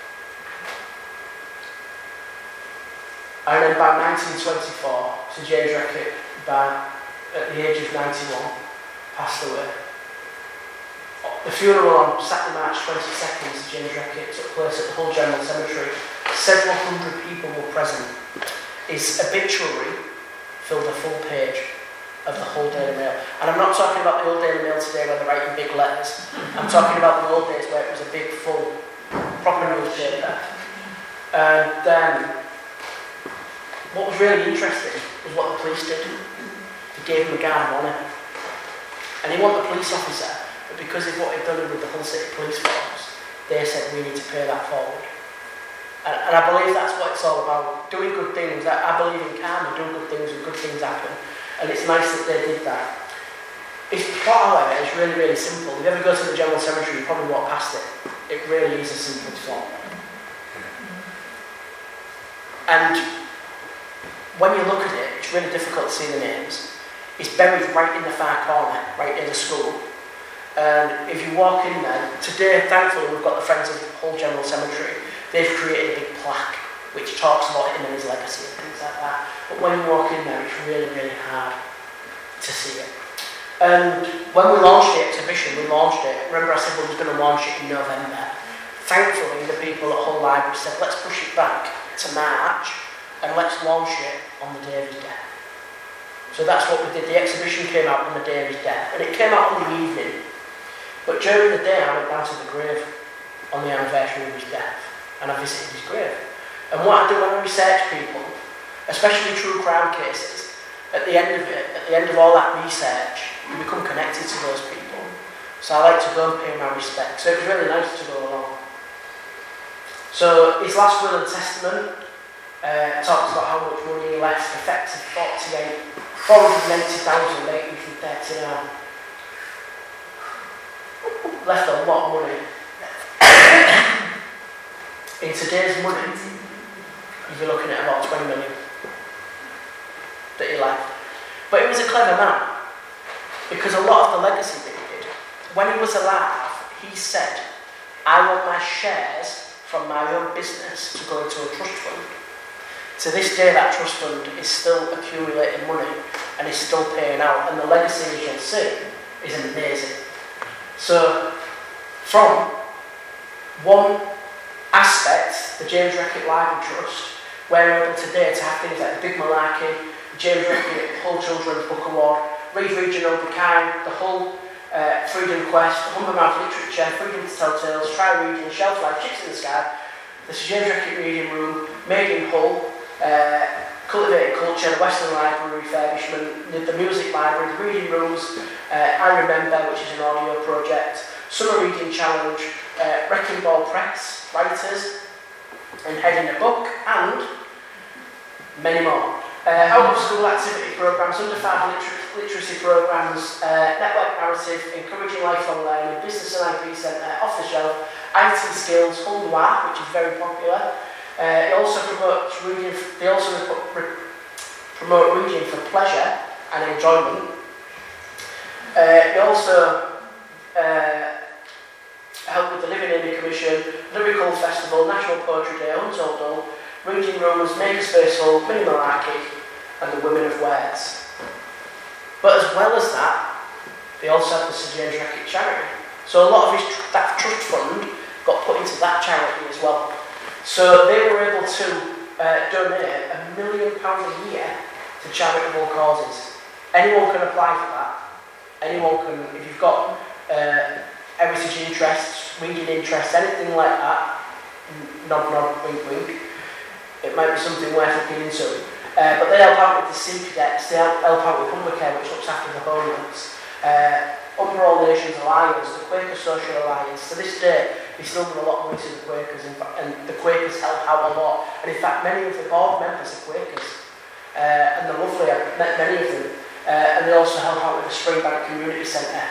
And then by nineteen twenty-four, Sir James Reckitt, by, at the age of ninety-one, passed away. The funeral on Saturday, March twenty-second, Sir James Reckitt, took place at the Hull General Cemetery. Several hundred people were present. His obituary filled a full page of the Hull Daily Mail. And I'm not talking about the old Daily Mail today where they're writing big letters. I'm talking about the old days where it was a big, full, proper newspaper. And um, what was really interesting was what the police did. They gave him a guard of honour. And he wasn't a police officer, but because of what he'd done with the Hull City Police Force, they said we need to pay that forward. And, and I believe that's what it's all about, doing good things. I, I believe in karma, doing good things and good things happen. And it's nice that they did that. His plot, however, is really, really simple. If you ever go to the General Cemetery, you probably walk past it. It really is a simple plot. And when you look at it, it's really difficult to see the names. It's buried right in the far corner, right near the school. And if you walk in there, today, thankfully, we've got the Friends of Hull General Cemetery. They've created a big plaque which talks about him and his legacy and things like that. But when you walk in there, it's really, really hard to see it. And when we launched the exhibition, we launched it, remember I said we were going to launch it in November. Thankfully, the people at Hull Library said, let's push it back to March and let's launch it on the day of his death. So that's what we did. The exhibition came out on the day of his death, and it came out in the evening. But during the day, I went down to the grave on the anniversary of his death, and I visited his grave. And what I do when I research people, especially true crime cases, at the end of it, at the end of all that research, you become connected to those people. So I like to go and pay my respects. So it was really nice to go along. So his last will and testament uh, talks about how much money he left, effective forty-eight, four hundred eighty thousand eight hundred thirty-nine. Left a lot of money. In today's money, you'd be looking at about twenty million that he left. But he was a clever man, because a lot of the legacy that he did, when he was alive, he said, I want my shares from my own business to go into a trust fund. To this day, that trust fund is still accumulating money and is still paying out, and the legacy, as you'll see, is amazing. So, from one aspect, the James Reckitt Library Trust, we're able today to have things like the Big Malarkey, the James Reckitt Hull Children's Book Award, Reid Region of the Kind, the Hull uh, Freedom Quest, Humbermouth Literature, Freedom to Tell Tales, Tri-Region, Shelf Life, Chicks in the Sky, the Sir James Reckitt Reading Room, Made in Hull, uh, Cultivated Culture, the Western Library refurbishment, the, the Music Library, the Reading Rooms, uh, I Remember, which is an audio project, Summer Reading Challenge, uh, Wrecking Ball Press, Writers, and Heading a Book, and many more. Uh, out of school activity programmes, under five liter- literacy programmes, uh, network narrative, encouraging lifelong learning, business and I P centre, off the shelf, I T skills, Hull Noir, which is very popular. Uh, it also promotes reading. They also re- re- promote reading for pleasure and enjoyment. Uh, it also uh, help with the Living Indie Commission, Lyrical Festival, National Poetry Day, Untold Hull, Reading Rooms, Makerspace Hull, Mini Malarkey, and the Women of Words. But as well as that, they also have the Sir James Reckitt charity. So a lot of his tr- that trust fund got put into that charity as well. So they were able to uh, donate a million pounds a year to charitable causes. Anyone can apply for that. Anyone can, if you've got uh, heritage interests, reading interests, anything like that, nod nod, wink wink, it might be something worth looking into. Uh, but they help out with the C P D E X, they help, help out with Humbercare, which looks after the homeless. Uh, Under All Nations Alliance, the Quaker Social Alliance, to this day, they still give a lot of money to the Quakers, and, and the Quakers help out a lot. And in fact, many of the board members are Quakers, uh, and they're lovely, I've met many of them. Uh, and they also help out with the Springbank Community Centre.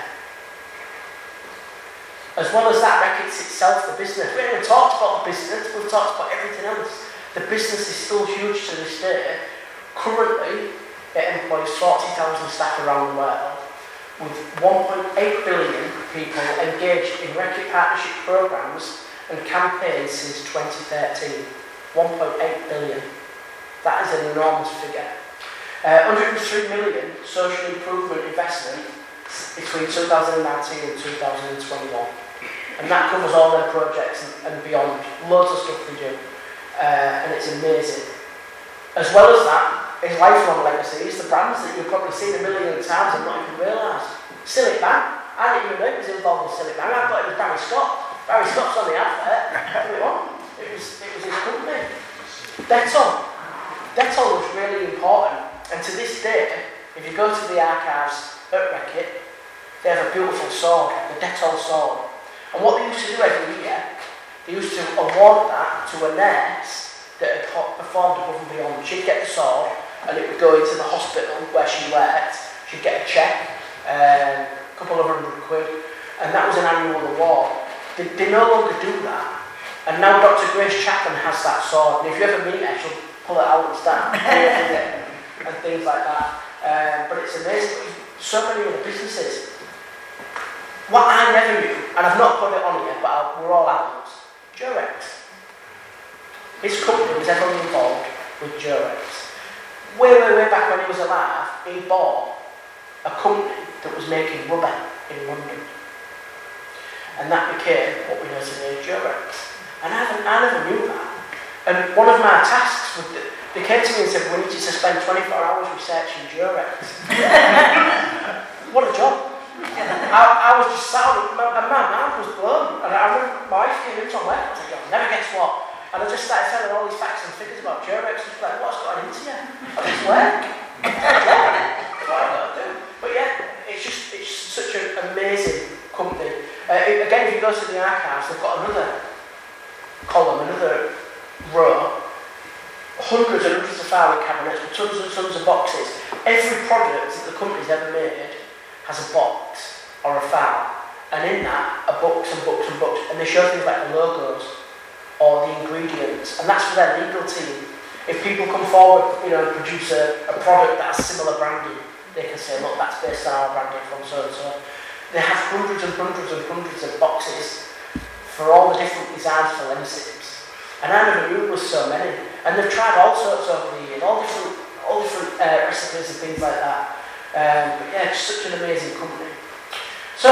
As well as that, Reckitt's itself, the business. We haven't talked about the business, we've talked about everything else. The business is still huge to this day. Currently, it employs forty thousand staff around the world, with one point eight billion people engaged in Reckitt partnership programmes and campaigns since twenty thirteen. one point eight billion. That is an enormous figure. Uh, one hundred three million social improvement investment between two thousand nineteen and two thousand twenty-one. And that covers all their projects and, and beyond. Loads of stuff they do. Uh, and it's amazing. As well as that, his lifelong legacy is the brands that you've probably seen a million times and not even realised. Silly Bang. I didn't even know it was involved with Silly Bang. I thought it was Barry Scott. Barry Scott's on the advert. What do we want? It was, it was his company. Dettol. Dettol was really important. And to this day, if you go to the archives at Reckitt, they have a beautiful sword, the Dettol sword. And what they used to do every year, they used to award that to a nurse that had performed above and beyond. She'd get the sword, and it would go into the hospital where she worked. She'd get a cheque, um, a couple of hundred quid, and that was an annual award. They, they no longer do that. And now Doctor Grace Chapman has that sword, and if you ever meet her, she'll pull it out and stand and things like that. Um, but it's amazing. So many other businesses. What I never knew, and I've not put it on yet, but I, we're all adults, Durex. His company was heavily involved with Durex. Way, way, way back when he was alive, he bought a company that was making rubber in London. And that became what we know today as Durex. And I never, I never knew that. And one of my tasks, was that they came to me and said, we need you to spend twenty-four hours researching Durex. What a job. I, I was just sat on it, and my mind was blown. And I remember my wife came in from work, I was like, I'll never guess what. And I just started telling all these facts and figures about Durex. She's like, what's going into you? I just work. That's what I've got to do. But yeah, it's just it's such an amazing company. Uh, it, again, if you go to the archives, they've got another column, another row, hundreds and hundreds of filing cabinets with tons and tons of boxes. Every product that the company's ever made has a box or a file, and in that are books and books and books, and they show things like the logos or the ingredients, and that's for their legal team. If people come forward, you know, and produce a, a product that has similar branding, they can say, look, that's based on our branding from so and so. They have hundreds and hundreds and hundreds of boxes for all the different designs for Lemsips. And I never knew there was so many. And they've tried all sorts over the years, all different, all different uh, recipes and things like that. Um, but yeah, it's such an amazing company. So,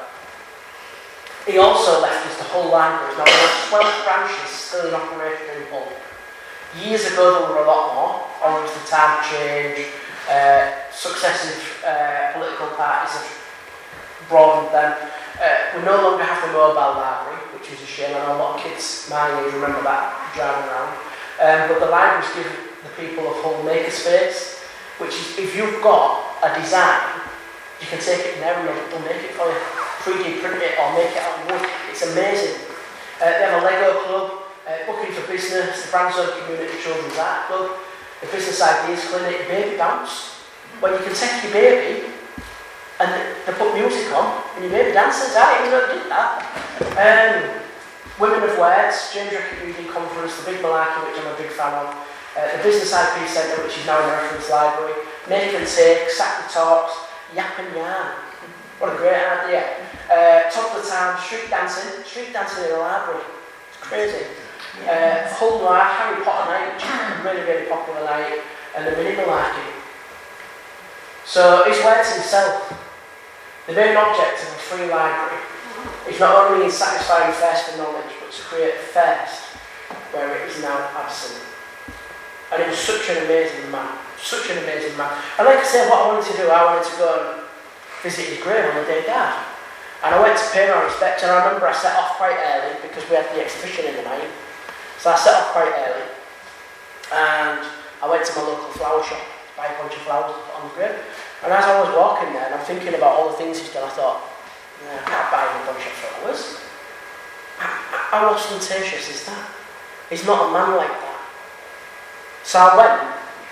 he also left us the whole library. Now there are twelve branches still in operation in Hull. Years ago there were a lot more. Obviously time change, uh, successive uh, political parties have broadened them. Uh, we no longer have the mobile library, which is a shame. I know a lot of kids my age remember that driving around. Um, but the libraries give the people of Hull makerspace, which is if you've got a design, you can take it in there and they'll make it for you. three D print it or make it out of wood. It's amazing. Uh, they have a Lego club, uh, Booking for Business, the Bransford Community Children's Art Club, the Business Ideas Clinic, Baby Bounce, where you can take your baby and they put music on and your baby dances. I didn't even know they did that. Um, Women of Words, James Reckitt Reading Conference, the Big Malarkey, which I'm a big fan of, uh, the Business I P Centre, which is now in the reference library, Make and Take, Saturday Talks, Yap and Yarn. What a great idea. Uh, top of the town, street dancing, street dancing in a library. It's crazy. Uh, Hull Noir, Harry Potter night, which is a really, really popular night, and the Mini Malarkey. So his words himself, the main object of a free library is not only in satisfying thirst for knowledge, but to create a thirst where it is now absent. And it was such an amazing man, such an amazing man. And like I said, what I wanted to do, I wanted to go and visit his grave on the day he died. And I went to pay my respects, and I remember I set off quite early because we had the exhibition in the night. So I set off quite early, and I went to my local flower shop to buy a bunch of flowers to put on the grave. And as I was walking there, and I'm thinking about all the things he's done, I thought, no, I can't buy him a bunch of flowers. How ostentatious is that? He's not a man like that. So I went,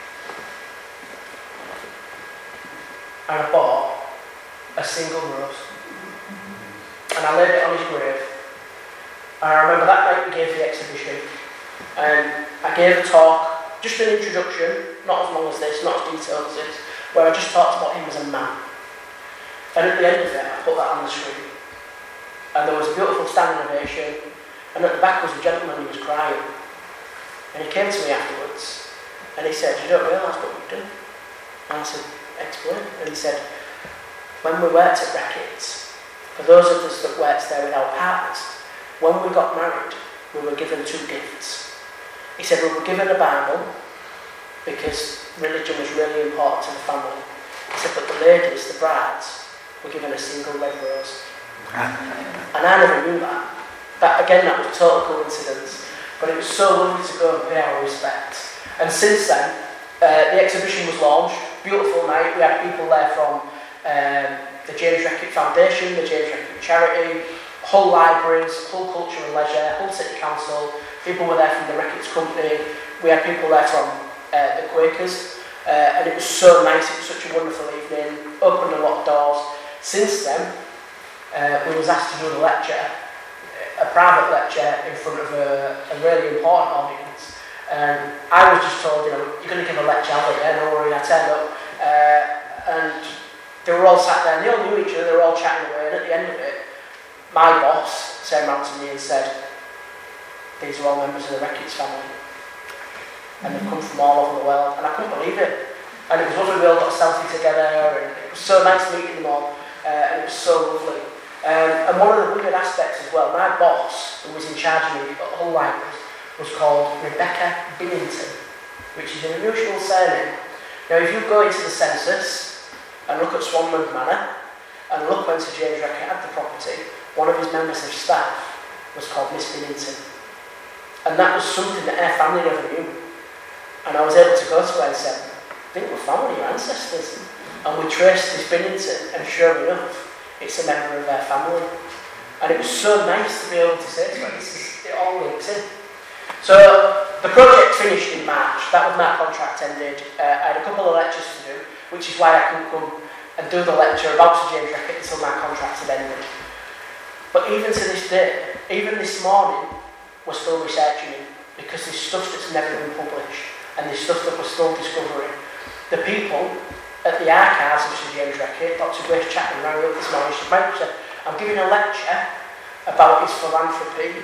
and I bought a single rose. And I laid it on his grave. And I remember that night we gave the exhibition. And I gave a talk, just an introduction, not as long as this, not as detailed as this, where I just talked about him as a man. And at the end of it, I put that on the screen. And there was a beautiful standing ovation, and at the back was a gentleman who was crying. And he came to me afterwards, and he said, you don't realise what we've done? And I said, explain. And he said, when we worked at Reckitt's, for those of us that worked there with our partners, when we got married, we were given two gifts. He said we were given a Bible, because religion was really important to the family. He said, but the ladies, the brides, were given a single red rose. And I never knew that. That again, that was total coincidence. But it was so lovely to go and pay our respects. And since then, uh, the exhibition was launched. Beautiful night. We had people there from um, the James Reckitt Foundation, the James Reckitt Charity, Hull Libraries, Hull Culture and Leisure, Hull City Council. People were there from the Reckitt's company. We had people there from uh, the Quakers. Uh, and it was so nice. It was such a wonderful evening. Opened a lot of doors. Since then, uh, we was asked to do a lecture, a private lecture in front of a, a really important audience. And I was just told, you know, you're going to give a lecture, aren't you? Yeah, no worry, I turned up. Uh, and they were all sat there, and they all knew each other, they were all chatting away, and at the end of it, my boss turned around to me and said, these are all members of the Reckitt's family. And they've come from all over the world, and I couldn't believe it. And it was lovely, we all got a selfie together, and it was so nice meeting them all, uh, and it was so lovely. Um, and one of the weird aspects as well, my boss, who was in charge of me at Hull Libraries, was called Rebecca Binnington, which is an unusual surname. Now, if you go into the census and look at Swanland Manor, and look when Sir James Reckett had the property, one of his members of staff was called Miss Binnington. And that was something that our family never knew. And I was able to go to her and say, I think we're family, your ancestors. And we traced this Binnington, and sure enough, it's a member of their family. And it was so nice to be able to say to her, this is, it all links in. So the project finished in March. That was my contract ended. Uh, I had a couple of lectures to do, which is why I couldn't come and do the lecture about Sir James Reckett until my contract had ended. But even to this day, even this morning, we're still researching it, because there's stuff that's never been published, and there's stuff that we're still discovering. The people at the archives of Sir James Reckett, Doctor Grace Chapman rang me up this morning. She said, I'm giving a lecture about his philanthropy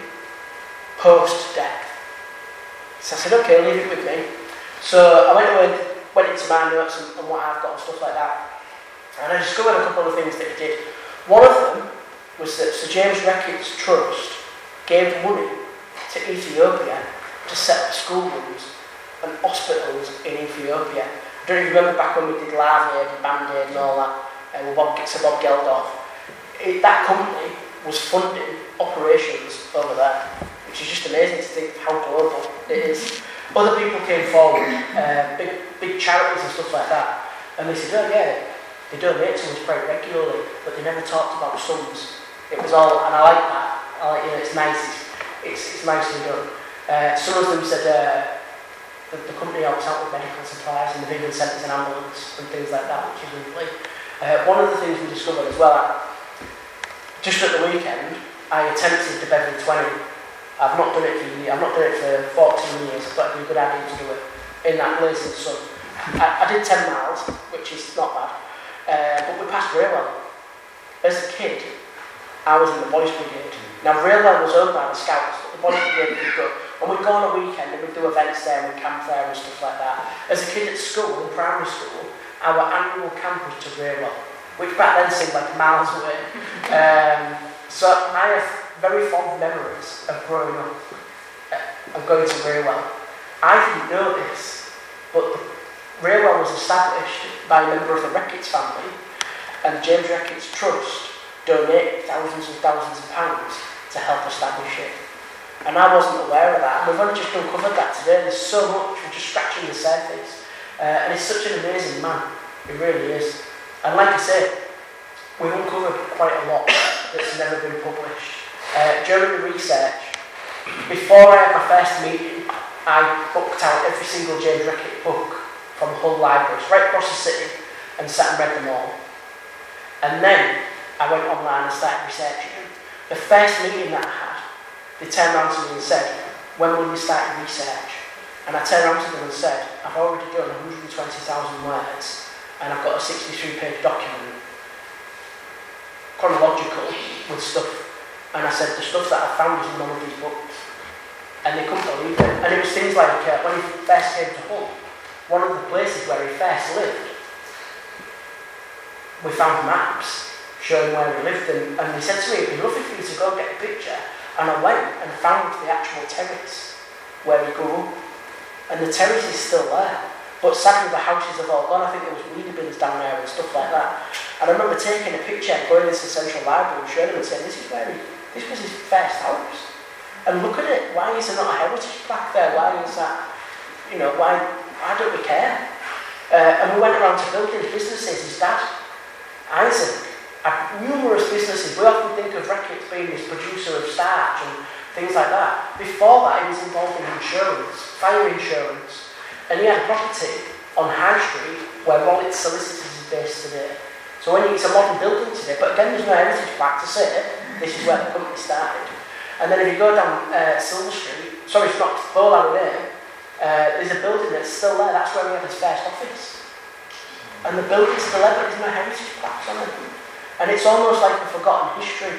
post-death. So I said, okay, leave it with me. So I went away, went into my notes and, and what I've got and stuff like that. And I discovered a couple of things that he did. One of them was that Sir James Reckitt's trust gave money to Ethiopia to set up schoolrooms and hospitals in Ethiopia. I don't even remember back when we did Live Aid and Band Aid and all that, and with Bob, Sir Bob Geldof. It, that company was funding operations over there, which is just amazing to think of how global it is. Other people came forward, uh, big big charities and stuff like that, and they said, oh yeah, they donate to us quite regularly, but they never talked about sums. It was all, and I like that. I like, you know, it's nice. It's it's, it's nicely done. Uh, some of them said uh, that the company helps out with medical supplies, and they've even sent us an ambulance and things like that, which is lovely. Uh, one of the things we discovered as well, just at the weekend, I attempted the Beverley twenty. I've not done it for years. I've not done it for fourteen years, but it'd be a good idea to do it in that blazing sun. I, I did ten miles, which is not bad, uh, but we passed Railwell. As a kid, I was in the Boys Brigade. Now, Railwell was owned by the Scouts, but the Boys Brigade would go. And we'd go on a weekend and we'd do events there and we'd camp there and stuff like that. As a kid at school, in primary school, our annual camp was to Railwell, which back then seemed like miles away. Um, so I have very fond memories of growing up uh, and going to Railwell. I didn't know this, but the Railwell was established by a member of the Reckitt's family, and James Reckitt's Trust donated thousands and thousands of pounds to help establish it. And I wasn't aware of that. And we've only just uncovered that today. There's so much, we're just scratching the surface. Uh, and he's such an amazing man. He really is. And like I said, we've uncovered quite a lot that's never been published. Uh, during the research, before I had my first meeting, I booked out every single James Reckett book from Hull Libraries, right across the city, and sat and read them all. And then I went online and started researching them. The first meeting that I had, they turned around to me and said, when will you start your research? And I turned around to them and said, I've already done one hundred twenty thousand words, and I've got a sixty-three page document, chronological, with stuff. And I said, the stuff that I found is in none of these books. And they couldn't believe it. And it was things like, uh, when he first came to Hull, one of the places where he first lived, we found maps showing where he lived, and, and he said to me, it'd be lovely for you to go get a picture. And I went and found the actual terrace where he grew up. And the terrace is still there. But sadly the houses have all gone. I think there was weed bins down there and stuff like that. And I remember taking a picture, going into the Central Library and showing him and saying, this is where he, this was his first house. And look at it, why is there not a heritage plaque there? Why is that, you know, why, why don't we care? Uh, and we went around to buildings, businesses, his dad, Isaac, had numerous businesses. We often think of Reckitt being this producer of starch and things like that. Before that, he was involved in insurance, fire insurance, and he had a property on High Street where Rollitt Solicitors is based today. So when you, it's a modern building today, but again, there's no heritage plaque to say this is where the company started. And then if you go down uh, Silver Street, sorry, it's not Bowler Lane, uh, there's a building that's still there. That's where he had his first office. And the building's still there, but there's no heritage plaques on it. And it's almost like a forgotten history.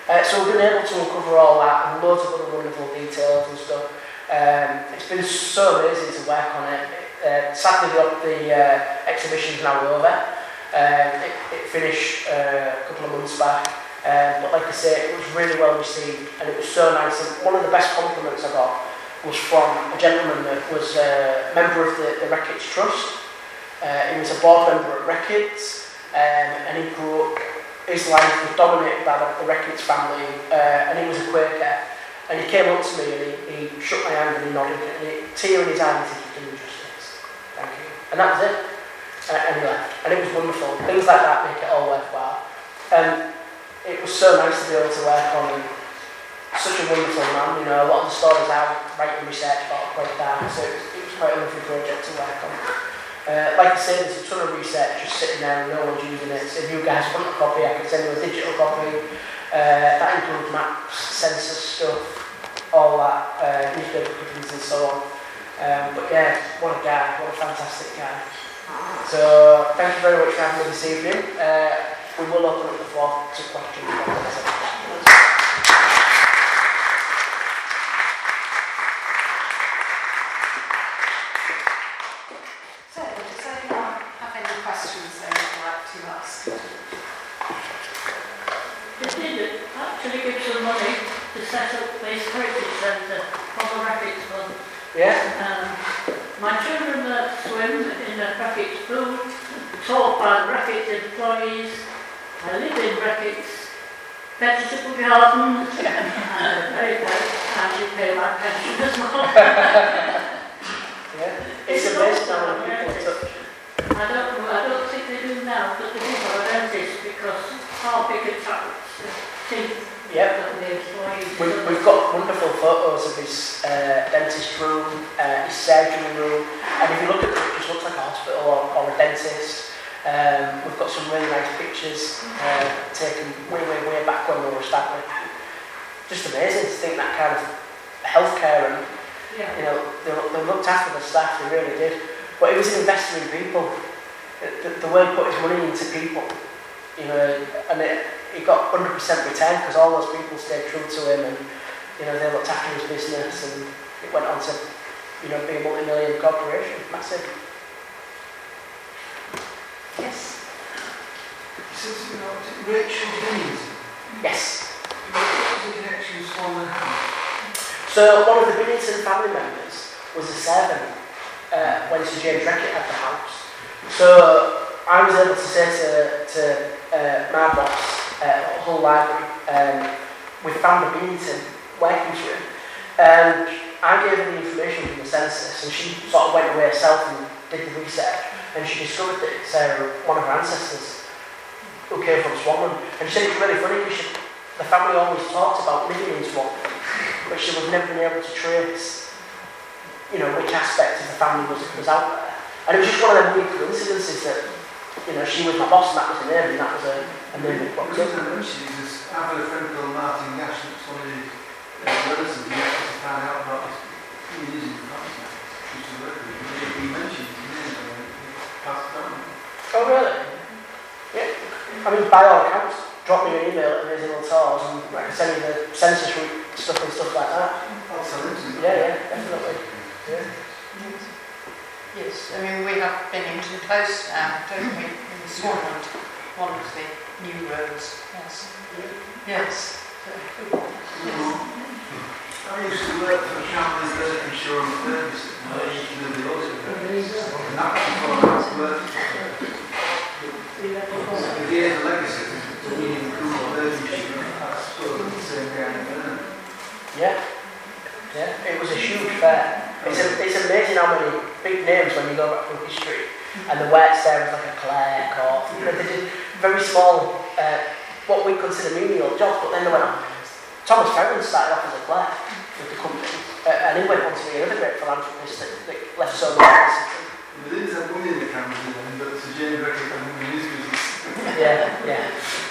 Uh, so we've been able to uncover all that and loads of other wonderful details and stuff. Um, it's been so amazing to work on it. Uh, sadly, the, the uh, exhibition's now over. Um, it, it finished uh, a couple of months back, um, but like I say, it was really well received and it was so nice. And one of the best compliments I got was from a gentleman that was a member of the, the Reckitt's Trust. Uh, he was a board member at Reckitt's, um, and he grew up, his life was dominated by the, the Reckitt's family, uh, and he was a Quaker. And he came up to me and he, he shook my hand and he nodded, and he, tear in his eye, and he said, "You've done me justice. Thank you." And that was it. Uh, and he left. And it was wonderful. Things like that make it all worthwhile. And it was so nice to be able to work on him. Such a wonderful man, you know, a lot of the stories I write and research about are quite dark, so it was, it was quite a lovely project to work on. Uh, like I say, there's a ton of research just sitting there and no one's using it, so if you guys want a copy, I can send you a digital copy. Uh, that includes maps, census stuff, all that, uh, newspaper clippings and so on. Um, but yeah, what a guy, what a fantastic guy. So, thank you very much for having me this evening. Uh, we will open up the floor to questions. Actually give some money to set up this heritage centre for the Reckitt's Fund. Yeah. Um, my children uh, swim in the Reckitt's pool, taught by the Reckitt's employees. I live in Reckitt's vegetable garden, and very good, and you pay my pension as well. Yeah. It's, it's amazing how many people touch. I don't know, I don't think they do now, but they do have a dentist because our bigger tax. Yep. We've, we've got wonderful photos of his uh, dentist room, uh, his surgery room, and if you look at it, it just looks like a hospital or, or a dentist. Um, we've got some really nice pictures uh, taken way, way, way back when we were established. Just amazing to think that kind of healthcare, and yeah. You know, they, they looked after the staff, they really did. But he was an investor in people. The, the way he put his money into people, you know, and it, he got one hundred percent return because all those people stayed true to him, and you know, they looked after his business, and it went on to, you know, be a multi-million corporation. Massive. Yes. So, you know, Rachel Bennington. Yes. What was the connection with Swan and Ham? So one of the Bennington family members was a servant uh, when Sir James Reckitt had the house. So I was able to say to, to uh, my boss, Uh, Hull Library, um, with Family Bennington working for him, and I gave her the information from the census, and she sort of went away herself and did the research, and she discovered that it's uh, one of her ancestors who came from Swanland, and she said it's really funny because the family always talked about living in Swanland, but she was never been able to trace, you know, which aspect of the family was, was out there, and it was just one of them weird coincidences that, you know, she was my boss and that was her name, and that was a, a name that popped The up. reason I mention it is I've had a friend called Martin Gash, that's one of the uh, relatives who actually to find out about this. He is in France now. He used to work with him. He mentioned his name and he passed it on. Oh, really? Yeah. I mean, by all accounts, drop me an email at Amazing Little Tours and I can send you the census route stuff and stuff like that. I'll tell him to. Yeah, yeah, definitely. Yeah. Yes, I mean, we have been into the post now, don't we, in Swanland, one of the new roads, yes. Yes. I used to work for Campbell's Life Insurance Service. I used to do the auto service. And that was before I was working for the years of legacy, the William Cooper Life Insurance, that's sort of the same guy in Bernard. Yeah. Yeah, it was a huge fair. It's, a, it's amazing how many big names when you go back through history, and the works there was like a clerk or, you know, they did very small, uh, what we consider menial jobs, but then they went on. Thomas Ferron started off as a clerk with the company, uh, and he went on to be another great philanthropist that, that left so much message. We didn't have money in the cameras then, but Sir James Reckitt and the news business. Yeah, yeah.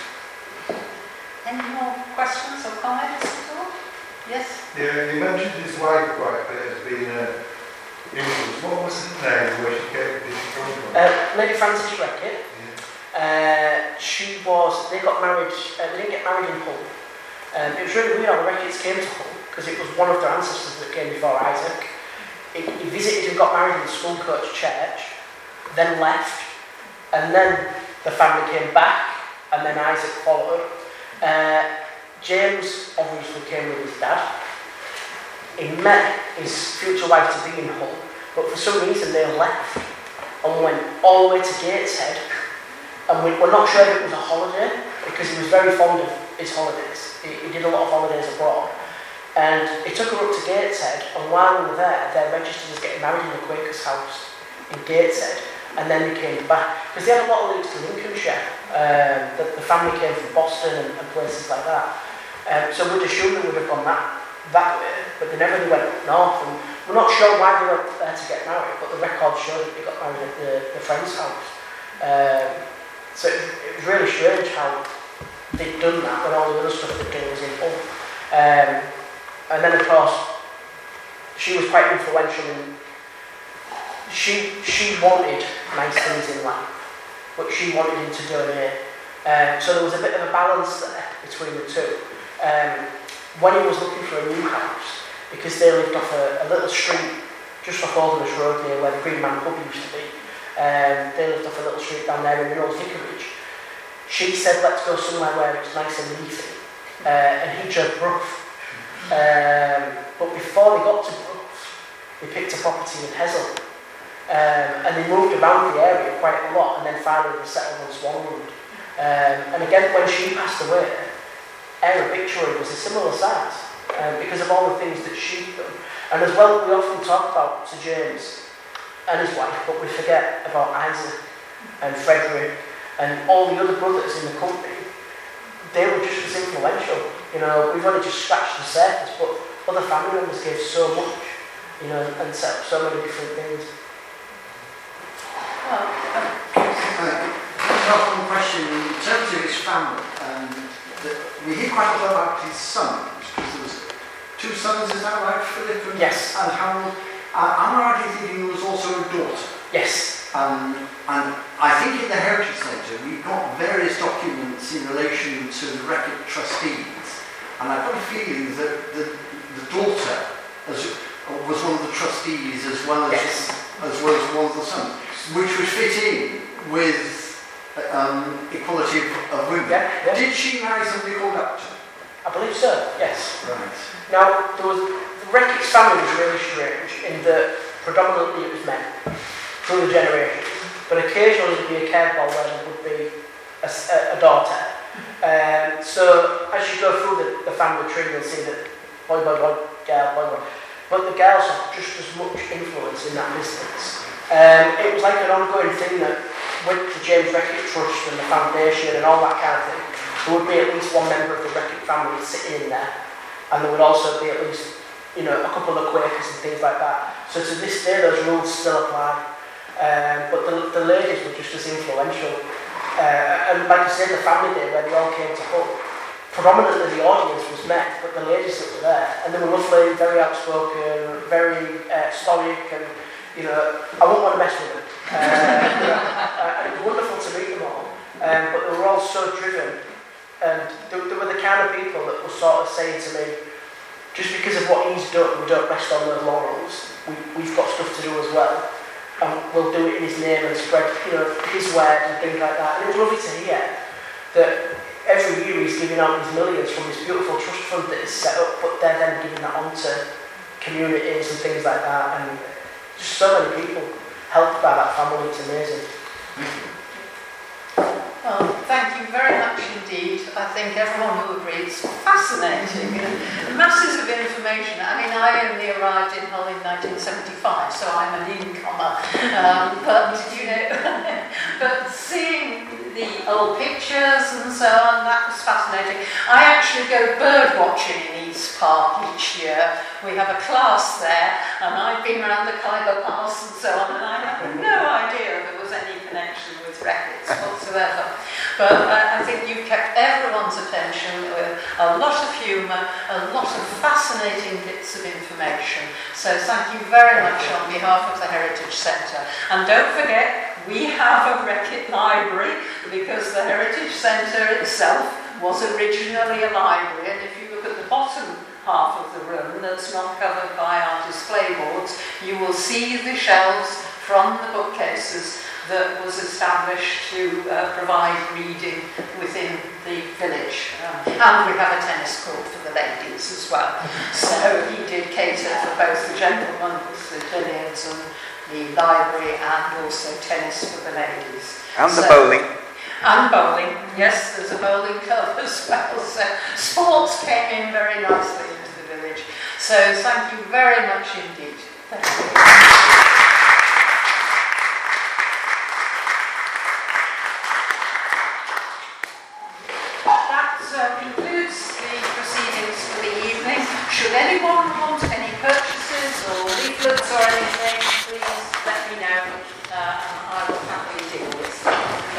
Any more questions or comments at all? Yes? Yeah, you mentioned his wife quite a bit as being a influence. What was her name? Where she came? Did she come from? Uh, Lady Frances Reckitt. Yeah. Uh, she was. They got married. Uh, they didn't get married in Hull. Um, it was really weird how the Reckitt's came to Hull, because it was one of their ancestors that came before Isaac. He, he visited and got married in the Schoolcoach Church, then left, and then the family came back, and then Isaac followed. Uh, James obviously came with his dad. He met his future wife to be in Hull, but for some reason they left and went all the way to Gateshead. And we, we're not sure if it was a holiday, because he was very fond of his holidays. He, he did a lot of holidays abroad. And he took her up to Gateshead, and while we were there, they're registered as getting married in the Quaker's house in Gateshead, and then they came back. Because they had a lot of links to Lincolnshire. Um, the, the family came from Boston and, and places like that. Um, so we'd assume they would have gone that, that way, but they never really went up north. And we're not sure why they went there to get married, but the records show that they got married at the, the friend's house. Um, so it, it was really strange how they'd done that when all the other stuff they'd done was in Hull. Um, and then of course, she was quite influential in, she, she wanted nice things in life, but she wanted him to donate. Um, so there was a bit of a balance there between the two. Um, when he was looking for a new house, because they lived off a, a little street just off Aldermas Road near where the Green Man pub used to be, um, they lived off a little street down there in the old vicarage. She said, let's go somewhere where it's nice and leafy, uh, and he chose Brough. Um, but before they got to Brough, they picked a property in Hessel. Um, and they moved around the area quite a lot, and then finally they settled on Swanland. Um, and again, when she passed away, her obituary was a similar size, um, because of all the things that she'd done. And as well, we often talk about Sir James and his wife, but we forget about Isaac and Frederick and all the other brothers in the company. They were just as influential. You know, we've only just scratched the surface, but other family members gave so much, you know, and set up so many different things. Well, Uh, just one question. In terms of his family, um, the, we hear quite a lot about his sons, because there was two sons, is that right, Philip and, Yes. and Harold? Uh, am I right in thinking there was also a daughter? Yes. Um, and I think in the Heritage Centre we've got various documents in relation to the Reckitt trustees, and I've got a feeling that the, the daughter as, was one of the trustees as well as, Yes. as well as one of the sons, which would fit in with um, equality of, of women. Yeah, yeah. Did she marry somebody called Upton? I believe so, yes. Right. Now, there was, the Reckitt's family was really strange in that predominantly it was men through the generations, but occasionally there would be a curveball where there would be a, a, a daughter. Um, so as you go through the, the family tree, you'll see that boy, boy, boy, girl, boy, boy. But the girls have just as much influence in that business. Um, it was like an ongoing thing that with the James Reckitt Trust and the foundation and all that kind of thing, there would be at least one member of the Reckitt family sitting in there, and there would also be at least, you know, a couple of Quakers and things like that. So to this day, those rules still apply. Um, but the, the ladies were just as influential. Uh, and like I said, the family day where they all came to Hull, predominantly the audience was men, but the ladies that were there, and they were lovely, very outspoken, very uh, stoic, and you know, I wouldn't want to mess with them. Uh, you know, uh, and it was wonderful to meet them all, um, but they were all so driven, and they, they were the kind of people that were sort of saying to me, just because of what he's done, we don't rest on those laurels. We, we've got stuff to do as well, and we'll do it in his name and spread, you know, his word and things like that. And it was lovely to hear that every year he's giving out these millions from this beautiful trust fund that is set up, but they're then giving that on to communities and things like that, and just so many people helped by that family. It's amazing. well, thank you very much indeed. I think everyone who agrees, fascinating. Masses of information. I mean, I only arrived in Hull in nineteen seventy-five, so I'm an incomer. Um, but, you know, but seeing the old pictures and so on, that was fascinating. I actually go bird watching in East Park each year. We have a class there, and I've been around the Khyber Pass and so on, and I have no idea if there was any connection with Reckitt's whatsoever. But uh, I think you've kept everyone's attention with a lot of humour, a lot of fascinating bits of information. So thank you very much on behalf of the Heritage Centre. And don't forget, we have a Reckitt library, because the Heritage Centre itself was originally a library, and if you half of the room that's not covered by our display boards, you will see the shelves from the bookcases that was established to uh, provide reading within the village. Um, and we have a tennis court for the ladies as well. So he did cater for both the gentlemen, the billiards and the library, and also tennis for the ladies. And the So- bowling. And bowling, yes, there's a bowling club as well. So sports came in very nicely into the village. So thank you very much indeed. Thank you. That uh, concludes the proceedings for the evening. Should anyone want any purchases or leaflets or anything,